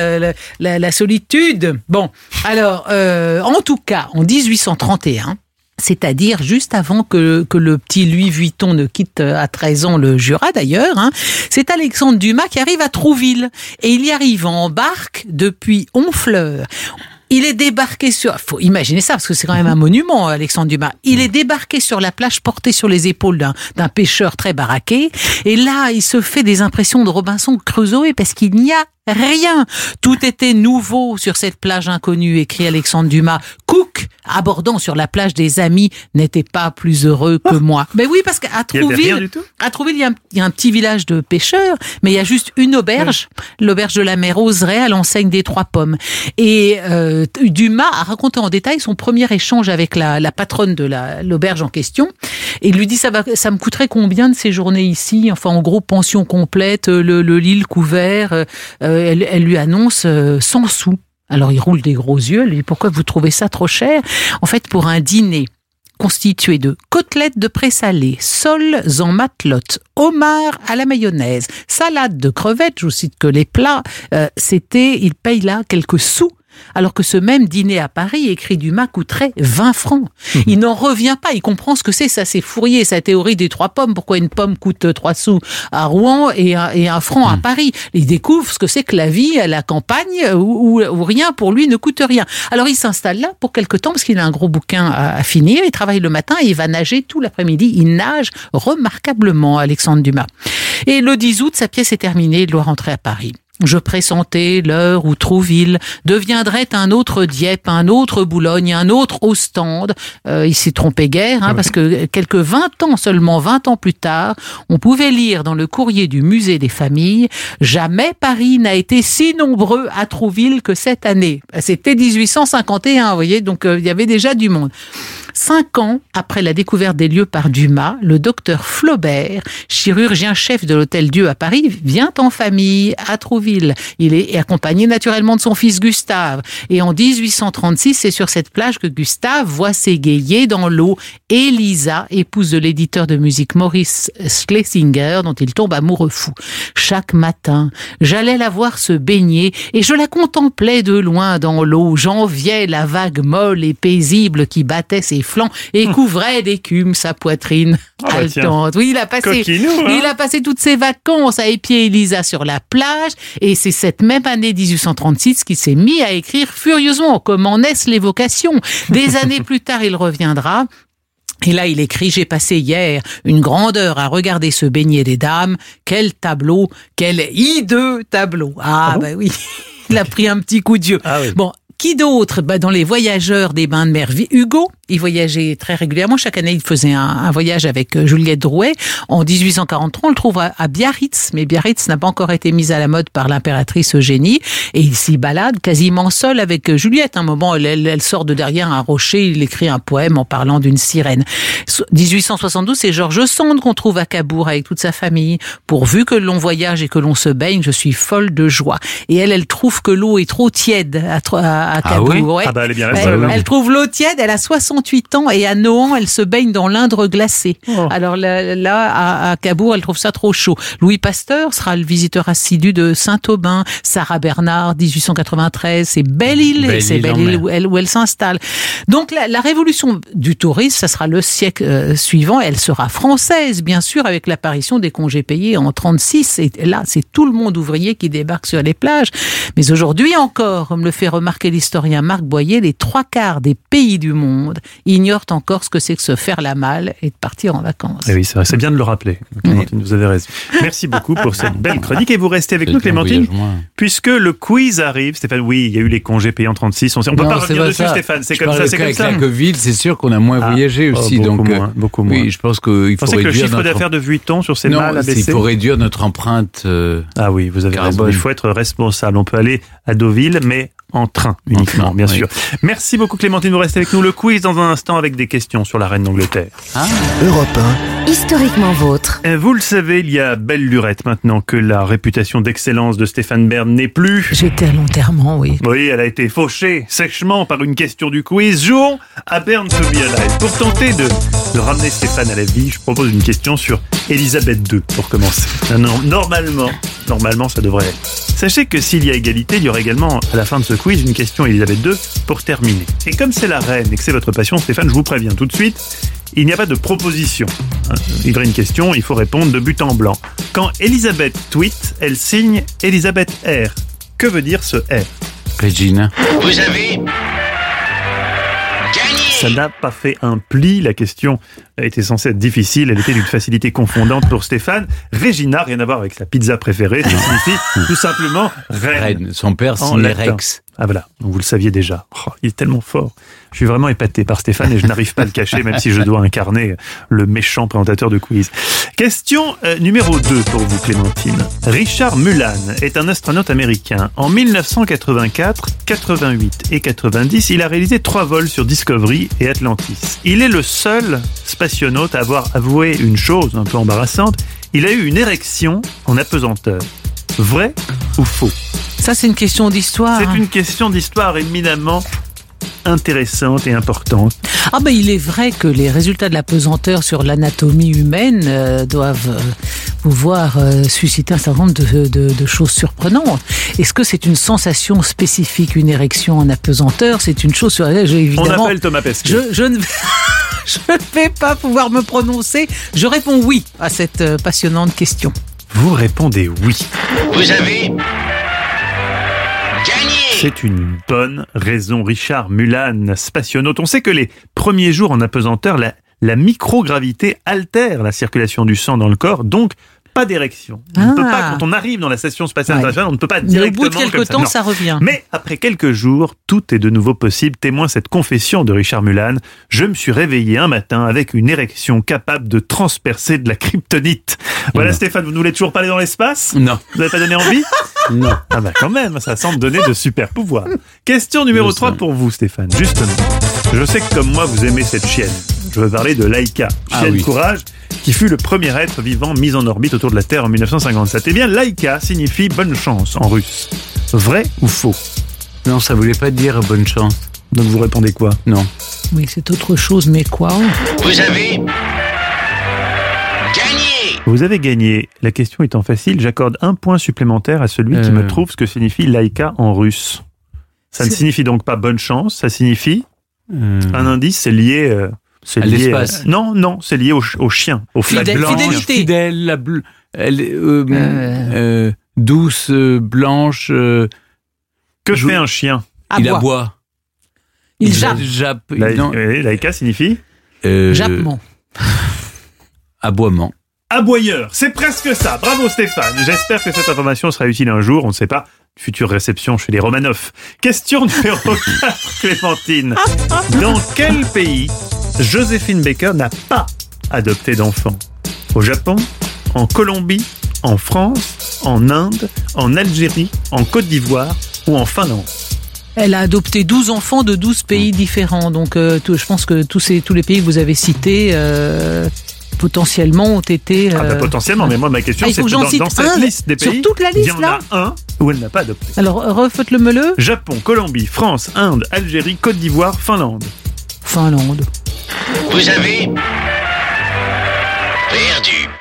la solitude. Bon, alors, en tout cas, en 1831, c'est-à-dire juste avant que le petit Louis Vuitton ne quitte à 13 ans le Jura d'ailleurs, c'est Alexandre Dumas qui arrive à Trouville. Et il y arrive en barque depuis Honfleur. Il est débarqué faut imaginer ça, parce que c'est quand même un monument, Alexandre Dumas. Il est débarqué sur la plage, porté sur les épaules d'un pêcheur très baraqué. Et là, il se fait des impressions de Robinson Crusoe, parce qu'il n'y a rien. Tout était nouveau sur cette plage inconnue, écrit Alexandre Dumas. Cook, abordant sur la plage des amis, n'était pas plus heureux que moi. Ben oui, parce qu'à Trouville, il y a un petit village de pêcheurs, mais il y a juste une auberge, l'auberge de la mère Oseret à l'enseigne des Trois Pommes. Et Dumas a raconté en détail son premier échange avec la patronne de l'auberge en question. Et il lui dit, ça me coûterait combien de séjourner ici? Enfin, en gros, pension complète, le lit, le couvert. Elle lui annonce 100 sous. Alors, il roule des gros yeux. Elle lui dit, pourquoi vous trouvez ça trop cher? En fait, pour un dîner constitué de côtelettes de présalé, soles en matelote, homard à la mayonnaise, salade de crevettes, je vous cite que les plats, il paye là quelques sous. Alors que ce même dîner à Paris, écrit Dumas, coûterait 20 francs. Il n'en revient pas, il comprend ce que c'est, ça c'est Fourier, sa théorie des 3 pommes, pourquoi une pomme coûte 3 sous à Rouen et 1 franc à Paris. Il découvre ce que c'est que la vie à la campagne où rien pour lui ne coûte rien. Alors il s'installe là pour quelque temps parce qu'il a un gros bouquin à finir, il travaille le matin et il va nager tout l'après-midi. Il nage remarquablement, Alexandre Dumas. Et le 10 août, sa pièce est terminée, il doit rentrer à Paris. Je pressentais l'heure où Trouville deviendrait un autre Dieppe, un autre Boulogne, un autre Ostende. Il s'est trompé guère, parce que seulement 20 ans plus tard, on pouvait lire dans le courrier du musée des familles « Jamais Paris n'a été si nombreux à Trouville que cette année ». C'était 1851, vous voyez, donc il y avait déjà du monde. 5 ans après la découverte des lieux par Dumas, le docteur Flaubert, chirurgien-chef de l'Hôtel Dieu à Paris, vient en famille à Trouville. Il est accompagné naturellement de son fils Gustave. Et en 1836, c'est sur cette plage que Gustave voit s'égayer dans l'eau Elisa, épouse de l'éditeur de musique Maurice Schlesinger, dont il tombe amoureux fou. Chaque matin, j'allais la voir se baigner et je la contemplais de loin dans l'eau. J'enviais la vague molle et paisible qui battait ses flancs et couvrait d'écume sa poitrine haletante. Oui, il a passé toutes ses vacances à épier Elisa sur la plage et c'est cette même année 1836 qu'il s'est mis à écrire furieusement. Comment naissent les vocations? Des années plus tard, il reviendra. Et là, il écrit « J'ai passé hier une grande heure à regarder se baigner des dames. Quel tableau, quel hideux tableau !» Ben oui, il a pris un petit coup de vieux. Ah oui. Bon, qui d'autre? Dans les voyageurs des bains de mer, Hugo, il voyageait très régulièrement. Chaque année, il faisait un voyage avec Juliette Drouet. En 1843, on le trouve à Biarritz, mais Biarritz n'a pas encore été mise à la mode par l'impératrice Eugénie. Et il s'y balade quasiment seul avec Juliette. Un moment, elle sort de derrière un rocher, il écrit un poème en parlant d'une sirène. 1872, c'est George Sand qu'on trouve à Cabourg avec toute sa famille. Pourvu que l'on voyage et que l'on se baigne, je suis folle de joie. Et elle trouve que l'eau est trop tiède à Cabourg. Ah oui? Ouais. Elle est bien restée. Elle trouve l'eau tiède, elle a 68 ans et à Nohant, elle se baigne dans l'Indre glacé. Oh. Alors là, à Cabourg, elle trouve ça trop chaud. Louis Pasteur sera le visiteur assidu de Saint-Aubin. Sarah Bernard, 1893, c'est Belle-Île, où elle s'installe. Donc la révolution du tourisme, ça sera le siècle suivant. Elle sera française, bien sûr, avec l'apparition des congés payés en 36. Et là, c'est tout le monde ouvrier qui débarque sur les plages. Mais aujourd'hui encore, comme le fait remarquer l'historien Marc Boyer, les 3/4 des pays du monde ignorent encore ce que c'est que se faire la malle et de partir en vacances. Et oui, c'est vrai, c'est bien de le rappeler. Clémentine, vous avez raison. Merci beaucoup pour cette belle chronique. Et vous restez avec nous, Clémentine, puisque le quiz arrive. Stéphane, oui, il y a eu les congés payés en 36. On ne peut pas revenir dessus, Stéphane. C'est comme ça, c'est comme ça. Avec la Covid, c'est sûr qu'on a moins voyagé aussi. Beaucoup moins. Oui, je pense qu'il faut réduire. Que le chiffre d'affaires de Vuitton sur ces malles a baissé. Il faut réduire notre empreinte. Ah oui, vous avez raison. Il faut être responsable. On peut aller à Deauville, mais en train uniquement, bien sûr. Merci beaucoup, Clémentine. Vous restez avec nous. Le quiz dans un instant avec des questions sur la reine d'Angleterre. Europe 1. Historiquement vôtre. Vous le savez, il y a belle lurette maintenant que la réputation d'excellence de Stéphane Bern n'est plus. J'étais à l'enterrement, oui. Oui, elle a été fauchée sèchement par une question du quiz. Jouons à Bern to be alive. Pour tenter de ramener Stéphane à la vie, je propose une question sur Élisabeth II, pour commencer. Normalement, ça devrait être. Sachez que s'il y a égalité, il y aura également, à la fin de ce quiz, une question Élisabeth II pour terminer. Et comme c'est la reine et que c'est votre passion, Stéphane, je vous préviens tout de suite, il n'y a pas de proposition. Livrez une question, il faut répondre de but en blanc. Quand Élisabeth tweet, elle signe Élisabeth R. Que veut dire ce R? Regina. Vous avez gagné. Ça n'a pas fait un pli, la question était censée être difficile, elle était d'une facilité confondante pour Stéphane. Regina, rien à voir avec sa pizza préférée, ça signifie tout simplement reine. Son père signait Rex. Ah voilà, donc vous le saviez déjà. Il est tellement fort. Je suis vraiment épaté par Stéphane et je n'arrive pas à le cacher, même si je dois incarner le méchant présentateur de quiz. Question numéro 2 pour vous, Clémentine. Richard Mullan est un astronaute américain. En 1984, 88 et 90, il a réalisé 3 vols sur Discovery et Atlantis. Il est le seul spationaute à avoir avoué une chose un peu embarrassante. Il a eu une érection en apesanteur. Vrai ou faux? Ça, c'est une question d'histoire. C'est une question d'histoire éminemment intéressante et importante. Ah ben, il est vrai que les résultats de la pesanteur sur l'anatomie humaine doivent pouvoir susciter un certain nombre de choses surprenantes. Est-ce que c'est une sensation spécifique, une érection en apesanteur? C'est une chose sur laquelle évidemment... On appelle Thomas Pesquet. Je ne vais pas pouvoir me prononcer. Je réponds oui à cette passionnante question. Vous répondez oui. Vous avez gagné. C'est une bonne raison. Richard Mullan, spationaute. On sait que les premiers jours en apesanteur, la microgravité altère la circulation du sang dans le corps, donc pas d'érection. On ne peut pas, quand on arrive dans la station spatiale internationale, on ne peut pas directement. Mais au bout de quelques temps, ça revient. Mais après quelques jours, tout est de nouveau possible. Témoin cette confession de Richard Mullan. Je me suis réveillé un matin avec une érection capable de transpercer de la kryptonite. Voilà, non. Stéphane, vous ne voulez toujours pas aller dans l'espace? Non. Vous n'avez pas donné envie? Non. Ah bah quand même, ça semble donner de super pouvoirs. Question numéro 3 pour vous, Stéphane. Justement, je sais que comme moi, vous aimez cette chienne. Je veux parler de Laika, chienne courage, qui fut le premier être vivant mis en orbite autour de la Terre en 1957. Eh bien, Laika signifie bonne chance en russe. Vrai ou faux? Non, ça voulait pas dire bonne chance. Donc vous répondez quoi? Non. Oui, c'est autre chose, mais quoi? Vous avez gagné. Vous avez gagné. La question étant facile, j'accorde un point supplémentaire à celui qui me trouve ce que signifie Laika en russe. Ça ne signifie donc pas bonne chance, ça signifie un indice, c'est lié... à l'espace. Non, c'est lié au chien, au flag blanc. Fidélité. Fidèle, douce, blanche. Que fait un chien? Il aboie. Il jappe. Laika signifie Jappement. Aboiement. Aboyeur, c'est presque ça. Bravo Stéphane. J'espère que cette information sera utile un jour, on ne sait pas. Future réception chez les Romanov. Question numéro 4, Clémentine. Dans quel pays Joséphine Baker n'a pas adopté d'enfant? Au Japon, en Colombie, en France, en Inde, en Algérie, en Côte d'Ivoire ou en Finlande? Elle a adopté 12 enfants de 12 pays différents. Donc je pense que tous les pays que vous avez cités... potentiellement ont été... potentiellement, mais moi ma question c'est dans cette liste des pays, sur toute la liste, il y en a un où elle n'a pas adopté. Alors refaites-le-me. Japon, Colombie, France, Inde, Algérie, Côte d'Ivoire, Finlande. Finlande. Vous avez perdu.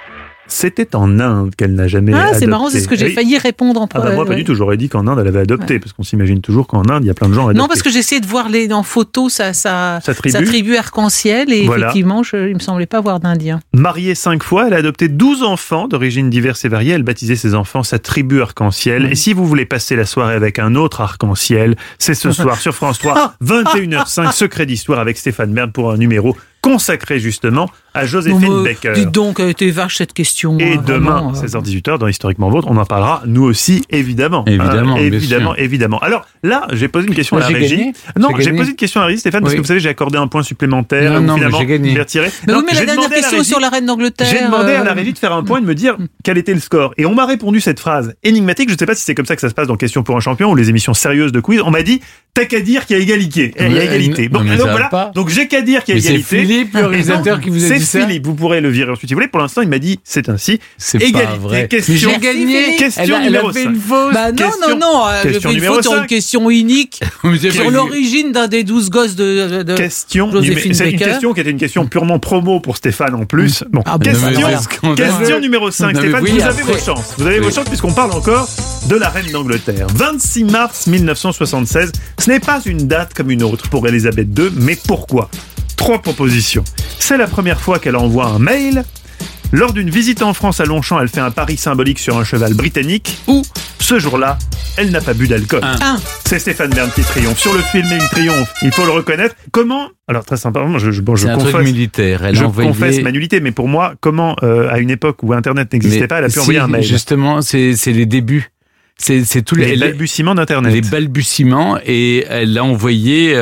C'était en Inde qu'elle n'a jamais adopté. C'est marrant, c'est ce que j'ai failli répondre en premier. Moi, pas du tout. J'aurais dit qu'en Inde, elle avait adopté, parce qu'on s'imagine toujours qu'en Inde, il y a plein de gens adoptés. Non, parce que j'ai essayé de voir en photo sa tribu arc-en-ciel, et effectivement, il me semblait pas voir d'Indien. Mariée 5 fois, elle a adopté 12 enfants d'origines diverses et variées. Elle baptisait ses enfants sa tribu arc-en-ciel. Et si vous voulez passer la soirée avec un autre arc-en-ciel, c'est ce soir sur France 3, 21h05, Secret d'Histoire avec Stéphane Bern pour un numéro consacré justement à Joséphine Baker. Dis donc, elle était vache cette question. Et demain, 16h-18h, dans Historiquement Vôtre, on en parlera, nous aussi, évidemment. Évidemment. Alors là, j'ai posé une question à la régie. J'ai posé une question à la régie, Stéphane, parce que vous savez, j'ai accordé un point supplémentaire. Finalement, j'ai gagné. Mais la dernière question sur la reine d'Angleterre. J'ai demandé à la régie de faire un point et de me dire quel était le score. Et on m'a répondu cette phrase énigmatique. Je ne sais pas si c'est comme ça que ça se passe dans Question pour un champion ou les émissions sérieuses de quiz. On m'a dit, t'as qu'à dire qu'il y a égalité. Il y a égalité. Donc j'ai qu'à dire qu'il y a égalité. C'est Philippe, le réalisateur, qui vous a dit ça. C'est Philippe, vous pourrez le virer ensuite si vous voulez. Pour l'instant, il m'a dit c'est ainsi. C'est égalité. Pas vrai. Question. J'ai gagné. Question numéro 5. Une fausse. Non. J'ai fait une faute sur une question unique sur l'origine d'un des 12 gosses de Joséphine Baker. C'est une question qui était une question purement promo pour Stéphane en plus. Bon, question numéro 5. Stéphane, vous avez vos chances. Vous avez vos chances puisqu'on parle encore de la reine d'Angleterre. 26 mars 1976. Ce n'est pas une date comme une autre pour Elisabeth II, mais pourquoi ? 3 propositions. C'est la première fois qu'elle envoie un mail. Lors d'une visite en France à Longchamp, elle fait un pari symbolique sur un cheval britannique. Ou, ce jour-là, elle n'a pas bu d'alcool. C'est Stéphane Bern qui triomphe. Sur le film, il triomphe. Il faut le reconnaître. Comment ? Alors, très simplement, je confesse... un truc militaire. Confesse ma nullité, mais pour moi, comment, à une époque où Internet n'existait pas, elle a pu envoyer un mail ? Justement, c'est les débuts. C'est tous les balbutiements d'Internet. Les balbutiements, et elle l'a envoyé...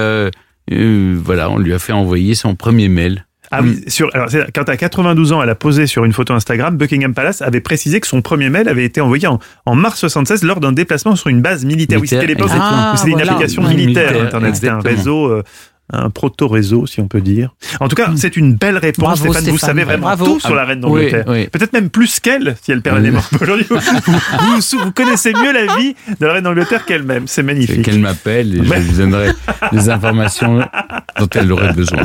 on lui a fait envoyer son premier mail. Ah oui, quand à 92 ans, elle a posé sur une photo Instagram, Buckingham Palace avait précisé que son premier mail avait été envoyé en mars 76 lors d'un déplacement sur une base militaire. Oui, c'était l'époque où c'était une application militaire, Internet. C'était un réseau... un proto-réseau, si on peut dire. En tout cas, c'est une belle réponse, Stéphane. Vous savez vraiment tout sur la reine d'Angleterre. Oui. Peut-être même plus qu'elle, si elle perd les morts. Aujourd'hui, vous connaissez mieux la vie de la reine d'Angleterre qu'elle-même. C'est magnifique. Qu'elle m'appelle et je lui donnerai les informations dont elle aurait besoin.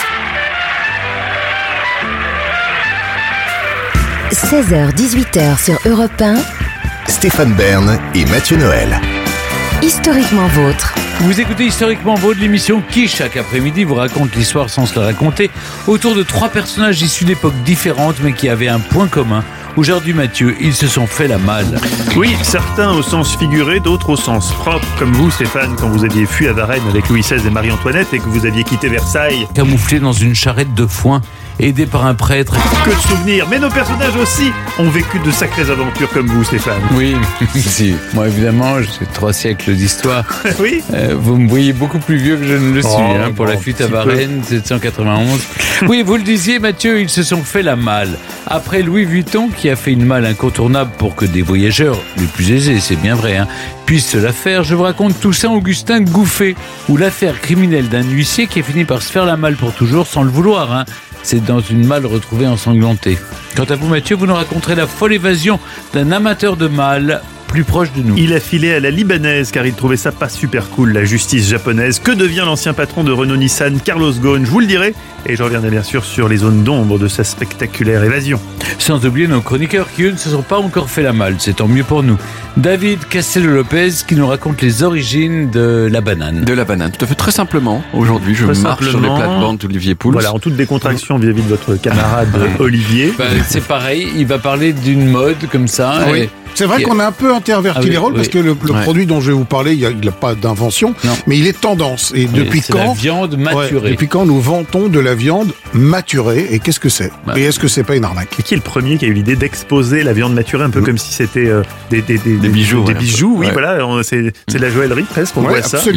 16h-18h sur Europe 1. Stéphane Bern et Mathieu Noël. Historiquement Vôtre. Vous écoutez Historiquement Vôtre, l'émission qui, chaque après-midi, vous raconte l'histoire sans se la raconter, autour de 3 personnages issus d'époques différentes, mais qui avaient un point commun. Aujourd'hui, Mathieu, ils se sont fait la malle. Oui, certains au sens figuré, d'autres au sens propre, comme vous, Stéphane, quand vous aviez fui à Varennes avec Louis XVI et Marie-Antoinette et que vous aviez quitté Versailles. Camouflé dans une charrette de foin, aidé par un prêtre. Que de souvenirs, mais nos personnages aussi ont vécu de sacrées aventures comme vous, Stéphane. Oui, si. Moi, évidemment, j'ai 3 siècles d'histoire. Oui. Vous me voyez beaucoup plus vieux que je ne le suis, pour la fuite à Varennes, 791. Oui, vous le disiez, Mathieu, ils se sont fait la malle. Après Louis Vuitton, qui a fait une malle incontournable pour que des voyageurs, les plus aisés, c'est bien vrai, puissent se la faire, je vous raconte Toussaint Augustin Gouffet, ou l'affaire criminelle d'un huissier qui a fini par se faire la malle pour toujours sans le vouloir. C'est dans une malle retrouvée ensanglantée. Quant à vous, Mathieu, vous nous raconterez la folle évasion d'un amateur de malles plus proche de nous. Il a filé à la libanaise car il trouvait ça pas super cool, la justice japonaise. Que devient l'ancien patron de Renault-Nissan, Carlos Ghosn ? Je vous le dirai. Et je reviendrai bien sûr sur les zones d'ombre de sa spectaculaire évasion. Sans oublier nos chroniqueurs qui, eux, ne se sont pas encore fait la malle. C'est tant mieux pour nous. David Castello-Lopez qui nous raconte les origines de la banane. De la banane, tout à fait, très simplement. Aujourd'hui, je marche sur les plates-bandes d'Olivier Pouls. Voilà, en toute décontraction vis-à-vis de votre camarade Olivier. C'est pareil, il va parler d'une mode comme ça. Oui. C'est vrai qu'on a un peu interverti les rôles parce que le produit dont je vais vous parler, il n'a pas d'invention, mais il est tendance. Et depuis quand la viande maturée. Depuis quand nous vantons de la viande maturée ? Et qu'est-ce que c'est ? Et est-ce que c'est pas une arnaque ? Et qui est le premier qui a eu l'idée d'exposer la viande maturée un peu comme si c'était des bijoux ? Des bijoux, oui, voilà. C'est de la joaillerie presque. On voit ça.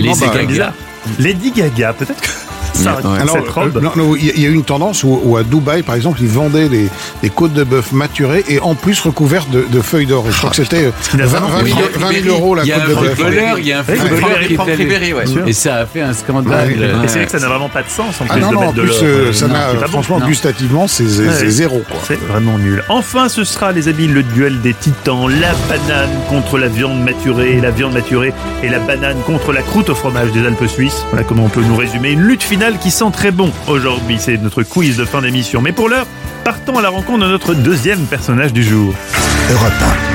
Lady Gaga, peut-être que. Cette robe. Il y a eu une tendance où à Dubaï, par exemple, ils vendaient des côtes de bœuf maturées et en plus recouvertes de feuilles d'or. Et je crois que c'était 20 000 euros la côte de bœuf. Il y a un footballeur qui est allé. Et ça a fait un scandale. Et c'est vrai que ça n'a vraiment pas de sens en plus de mettre de l'or. Ça n'a, franchement, gustativement, c'est zéro. C'est vraiment nul. Enfin, ce sera, les amis, le duel des titans. La banane contre la viande maturée, la viande maturée et la banane contre la croûte au fromage des Alpes suisses. Voilà comment on peut nous résumer une lutte finale qui sent très bon aujourd'hui. C'est notre quiz de fin d'émission. Mais pour l'heure, Partons à la rencontre de notre deuxième personnage du jour. Europe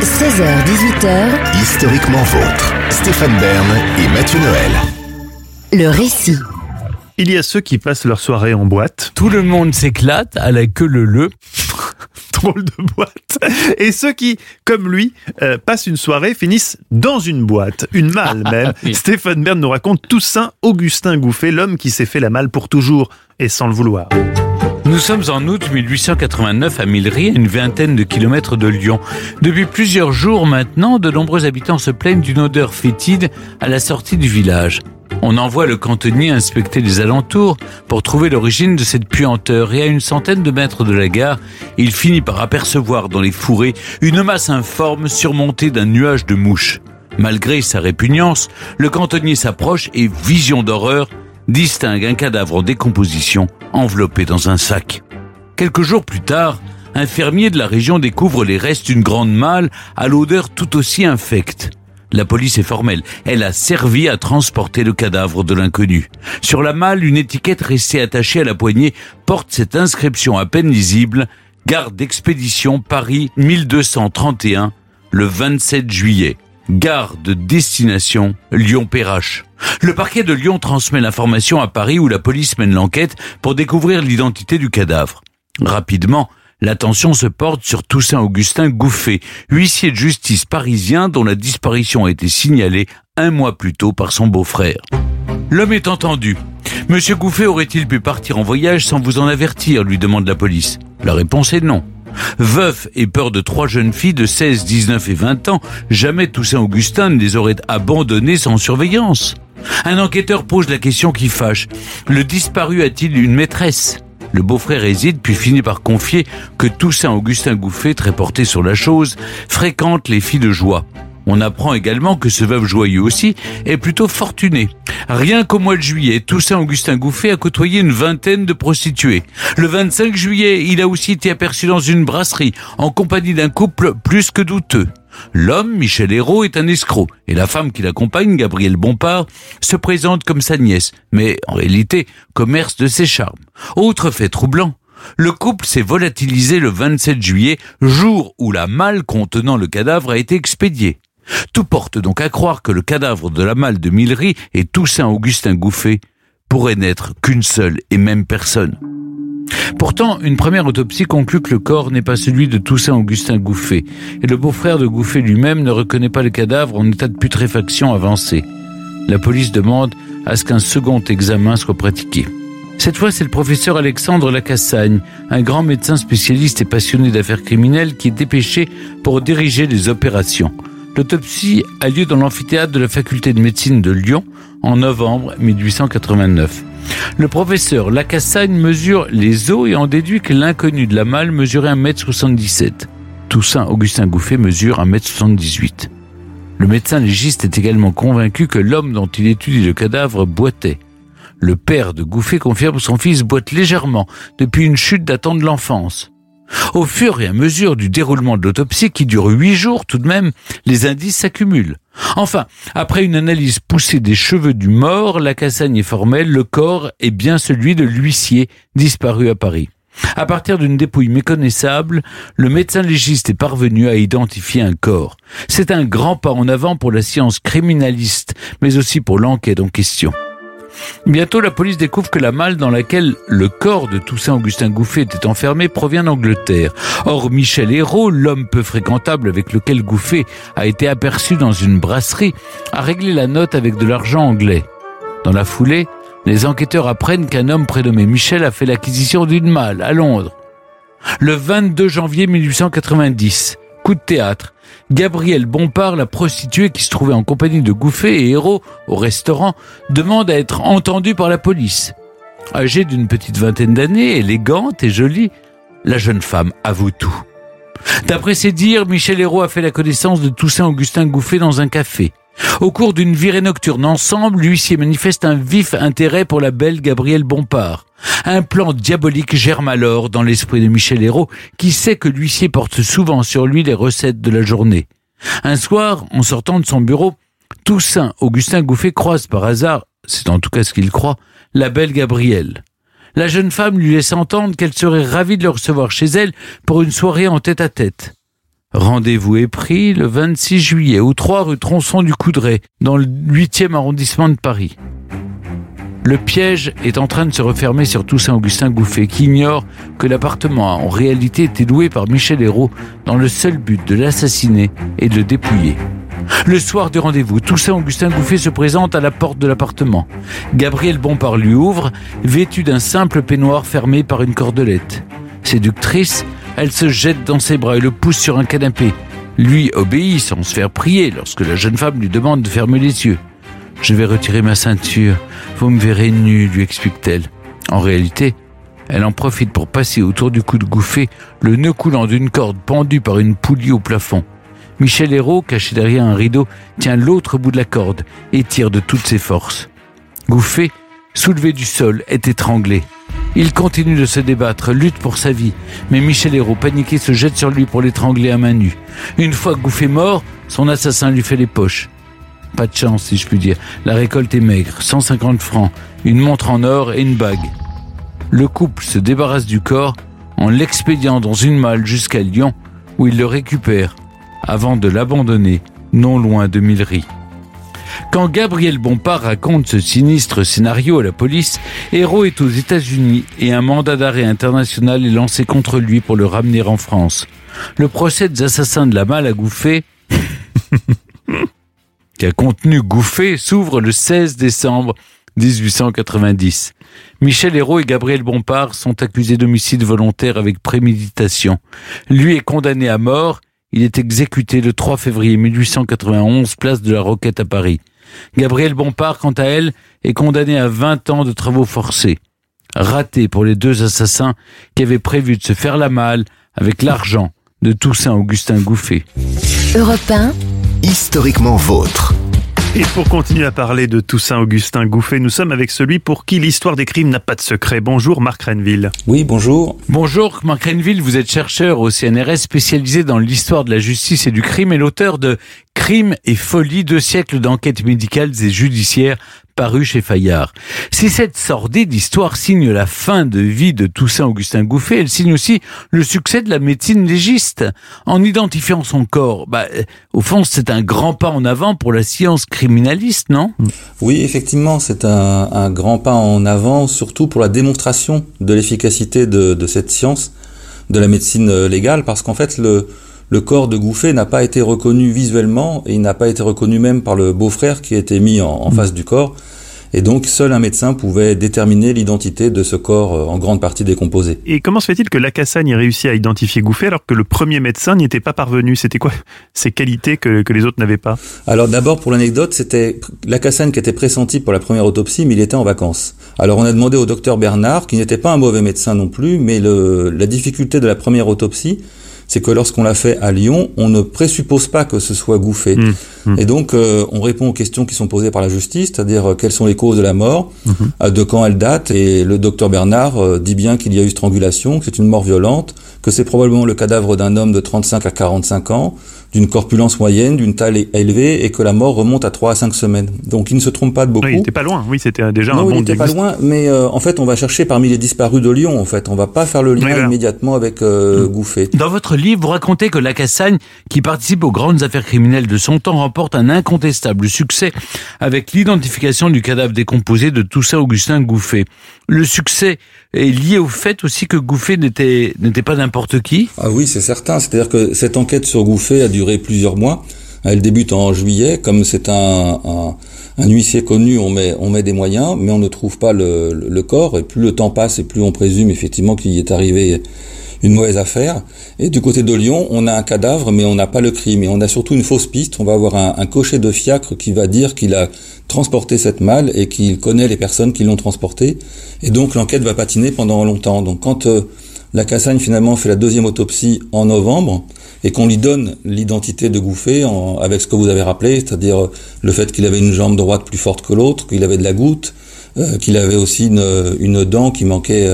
16h-18h, 1, historiquement vôtre. Stéphane Bern et Mathieu Noël. le récit. Il y a ceux qui passent leur soirée en boîte. Tout le monde s'éclate à la queue leu. Drôle de boîte. Et ceux qui, comme lui, passent une soirée, finissent dans une boîte, une malle même. Oui. Stéphane Bern nous raconte Toussaint Augustin Gouffé, l'homme qui s'est fait la malle pour toujours et sans le vouloir. Nous sommes en août 1889 à Millery, à une vingtaine de kilomètres de Lyon. Depuis plusieurs jours maintenant, de nombreux habitants se plaignent d'une odeur fétide à la sortie du village. On envoie le cantonnier inspecter les alentours pour trouver l'origine de cette puanteur et à une centaine de mètres de la gare, il finit par apercevoir dans les fourrés une masse informe surmontée d'un nuage de mouches. Malgré sa répugnance, le cantonnier s'approche et, vision d'horreur, distingue un cadavre en décomposition enveloppé dans un sac. Quelques jours plus tard, un fermier de la région découvre les restes d'une grande malle à l'odeur tout aussi infecte. La police est formelle. Elle a servi à transporter le cadavre de l'inconnu. Sur la malle, une étiquette restée attachée à la poignée porte cette inscription à peine lisible « Gare d'expédition Paris 1231, le 27 juillet. Gare de destination Lyon-Perrache ». Le parquet de Lyon transmet l'information à Paris où la police mène l'enquête pour découvrir l'identité du cadavre. Rapidement, l'attention se porte sur Toussaint Augustin Gouffé, huissier de justice parisien dont la disparition a été signalée 1 mois plus tôt par son beau-frère. L'homme est entendu. « Monsieur Gouffé aurait-il pu partir en voyage sans vous en avertir ?» lui demande la police. La réponse est non. Veuf et peur de 3 jeunes filles de 16, 19 et 20 ans, jamais Toussaint Augustin ne les aurait abandonnées sans surveillance. Un enquêteur pose la question qui fâche. Le disparu a-t-il une maîtresse ? Le beau-frère hésite puis finit par confier que Toussaint Augustin Gouffé, très porté sur la chose, fréquente les filles de joie. On apprend également que ce veuf joyeux aussi est plutôt fortuné. Rien qu'au mois de juillet, Toussaint Augustin Gouffé a côtoyé une vingtaine de prostituées. Le 25 juillet, il a aussi été aperçu dans une brasserie, en compagnie d'un couple plus que douteux. L'homme, Michel Hérault, est un escroc, et la femme qui l'accompagne, Gabrielle Bompard, se présente comme sa nièce, mais en réalité, commerce de ses charmes. Autre fait troublant, le couple s'est volatilisé le 27 juillet, jour où la malle contenant le cadavre a été expédiée. Tout porte donc à croire que le cadavre de la malle de Millery et Toussaint Augustin Gouffé pourrait n'être qu'une seule et même personne. Pourtant, une première autopsie conclut que le corps n'est pas celui de Toussaint Augustin Gouffé, et le beau-frère de Gouffé lui-même ne reconnaît pas le cadavre en état de putréfaction avancée. La police demande à ce qu'un second examen soit pratiqué. Cette fois, c'est le professeur Alexandre Lacassagne, un grand médecin spécialiste et passionné d'affaires criminelles qui est dépêché pour diriger les opérations. L'autopsie a lieu dans l'amphithéâtre de la faculté de médecine de Lyon en novembre 1889. Le professeur Lacassagne mesure les os et en déduit que l'inconnu de la malle mesurait 1m77. Toussaint Augustin Gouffé mesure 1m78. Le médecin légiste est également convaincu que l'homme dont il étudie le cadavre boitait. Le père de Gouffé confirme que son fils boite légèrement depuis une chute datant de l'enfance. Au fur et à mesure du déroulement de l'autopsie, qui dure 8 jours tout de même, les indices s'accumulent. Enfin, après une analyse poussée des cheveux du mort, Lacassagne est formelle, le corps est bien celui de l'huissier disparu à Paris. À partir d'une dépouille méconnaissable, le médecin légiste est parvenu à identifier un corps. C'est un grand pas en avant pour la science criminaliste, mais aussi pour l'enquête en question. Bientôt, la police découvre que la malle dans laquelle le corps de Toussaint Augustin Gouffé était enfermé provient d'Angleterre. Or, Michel Hérault, l'homme peu fréquentable avec lequel Gouffé a été aperçu dans une brasserie, a réglé la note avec de l'argent anglais. Dans la foulée, les enquêteurs apprennent qu'un homme prénommé Michel a fait l'acquisition d'une malle à Londres. Le 22 janvier 1890, coup de théâtre, Gabrielle Bompard, la prostituée qui se trouvait en compagnie de Gouffé et Hérault au restaurant, demande à être entendue par la police. Âgée d'une petite vingtaine d'années, élégante et jolie, la jeune femme avoue tout. D'après ses dires, Michel Hérault a fait la connaissance de Toussaint Augustin Gouffé dans un café. Au cours d'une virée nocturne ensemble, l'huissier manifeste un vif intérêt pour la belle Gabrielle Bompard. Un plan diabolique germe alors dans l'esprit de Michel Hérault, qui sait que l'huissier porte souvent sur lui les recettes de la journée. Un soir, en sortant de son bureau, Toussaint Augustin Gouffé croise par hasard, c'est en tout cas ce qu'il croit, la belle Gabrielle. La jeune femme lui laisse entendre qu'elle serait ravie de le recevoir chez elle pour une soirée en tête-à-tête. Rendez-vous est pris le 26 juillet au 3 rue Tronçon du Coudray, dans le 8e arrondissement de Paris. Le piège est en train de se refermer sur Toussaint-Augustin Gouffet, qui ignore que l'appartement a en réalité été loué par Michel Hérault dans le seul but de l'assassiner et de le dépouiller. Le soir du rendez-vous, Toussaint-Augustin Gouffet se présente à la porte de l'appartement. Gabrielle Bompard lui ouvre, vêtue d'un simple peignoir fermé par une cordelette. Séductrice, elle se jette dans ses bras et le pousse sur un canapé. Lui obéit sans se faire prier lorsque la jeune femme lui demande de fermer les yeux. « Je vais retirer ma ceinture, vous me verrez nu », lui explique-t-elle. En réalité, elle en profite pour passer autour du cou de Gouffet le nœud coulant d'une corde pendue par une poulie au plafond. Michel Hérault, caché derrière un rideau, tient l'autre bout de la corde et tire de toutes ses forces. Gouffet, soulevé du sol, est étranglé. Il continue de se débattre, lutte pour sa vie, mais Michel Hérault, paniqué, se jette sur lui pour l'étrangler à main nue. Une fois Gouffet mort, son assassin lui fait les poches. Pas de chance, si je puis dire. La récolte est maigre, 150 francs, une montre en or et une bague. Le couple se débarrasse du corps en l'expédiant dans une malle jusqu'à Lyon, où il le récupère, avant de l'abandonner, non loin de Millery. Quand Gabrielle Bompard raconte ce sinistre scénario à la police, Hérault est aux États-Unis et un mandat d'arrêt international est lancé contre lui pour le ramener en France. Le procès des assassins de la malle à Gouffet qui a contenu Gouffet, s'ouvre le 16 décembre 1890. Michel Hérault et Gabrielle Bompard sont accusés d'homicide volontaire avec préméditation. Lui est condamné à mort. Il est exécuté le 3 février 1891, place de la Roquette à Paris. Gabrielle Bompard, quant à elle, est condamnée à 20 ans de travaux forcés. Raté pour les deux assassins qui avaient prévu de se faire la malle avec l'argent de Toussaint-Augustin Gouffet. Europe 1. Historiquement vôtre. Et pour continuer à parler de Toussaint-Augustin Gouffet, nous sommes avec celui pour qui l'histoire des crimes n'a pas de secret. Bonjour Marc Renneville. Oui, bonjour. Bonjour Marc Renneville, vous êtes chercheur au CNRS spécialisé dans l'histoire de la justice et du crime et l'auteur de Crimes et folie, 2 siècles d'enquêtes médicales et judiciaires paru chez Fayard. Si cette sordide histoire signe la fin de vie de Toussaint-Augustin Gouffet, elle signe aussi le succès de la médecine légiste. En identifiant son corps, au fond, c'est un grand pas en avant pour la science criminaliste, non ? Oui, effectivement, c'est un grand pas en avant, surtout pour la démonstration de l'efficacité de cette science, de la médecine légale, parce qu'en fait, le corps de Gouffet n'a pas été reconnu visuellement et il n'a pas été reconnu même par le beau-frère qui a été mis en face du corps. Et donc, seul un médecin pouvait déterminer l'identité de ce corps en grande partie décomposé. Et comment se fait-il que Lacassagne ait réussi à identifier Gouffet alors que le premier médecin n'y était pas parvenu ? C'était quoi ces qualités que les autres n'avaient pas ? Alors d'abord, pour l'anecdote, c'était Lacassagne qui était pressenti pour la première autopsie, mais il était en vacances. Alors on a demandé au docteur Bernard, qui n'était pas un mauvais médecin non plus, mais la difficulté de la première autopsie, c'est que lorsqu'on l'a fait à Lyon, on ne présuppose pas que ce soit Gouffet. Et donc, on répond aux questions qui sont posées par la justice, c'est-à-dire quelles sont les causes de la mort, de quand elle date, et le docteur Bernard dit bien qu'il y a eu strangulation, que c'est une mort violente, que c'est probablement le cadavre d'un homme de 35 à 45 ans, d'une corpulence moyenne, d'une taille élevée, et que la mort remonte à 3 à 5 semaines. Donc il ne se trompe pas de beaucoup. Oui, il n'était pas loin, oui, c'était déjà un bon il n'était pas loin, mais en fait, on va chercher parmi les disparus de Lyon, en fait. On va pas faire le lien immédiatement avec Gouffet. Dans votre livre, vous racontez que Lacassagne, qui participe aux grandes affaires criminelles de son temps, remporte un incontestable succès avec l'identification du cadavre décomposé de Toussaint-Augustin Gouffet. Le succès est lié au fait aussi que Gouffet n'était pas n'importe qui ? Ah oui, c'est certain. C'est-à-dire que cette enquête sur Gouffet a duré plusieurs mois. Elle débute en juillet. Comme c'est un huissier connu, on met des moyens, mais on ne trouve pas le corps. Et plus le temps passe et plus on présume effectivement qu'il y est arrivé une mauvaise affaire. Et du côté de Lyon, on a un cadavre, mais on n'a pas le crime. Et on a surtout une fausse piste. On va avoir un cocher de fiacre qui va dire qu'il a transporté cette malle et qu'il connaît les personnes qui l'ont transportée. Et donc l'enquête va patiner pendant longtemps. Donc quand Lacassagne finalement fait la deuxième autopsie en novembre et qu'on lui donne l'identité de Gouffet avec ce que vous avez rappelé, c'est-à-dire le fait qu'il avait une jambe droite plus forte que l'autre, qu'il avait de la goutte, qu'il avait aussi une dent qui manquait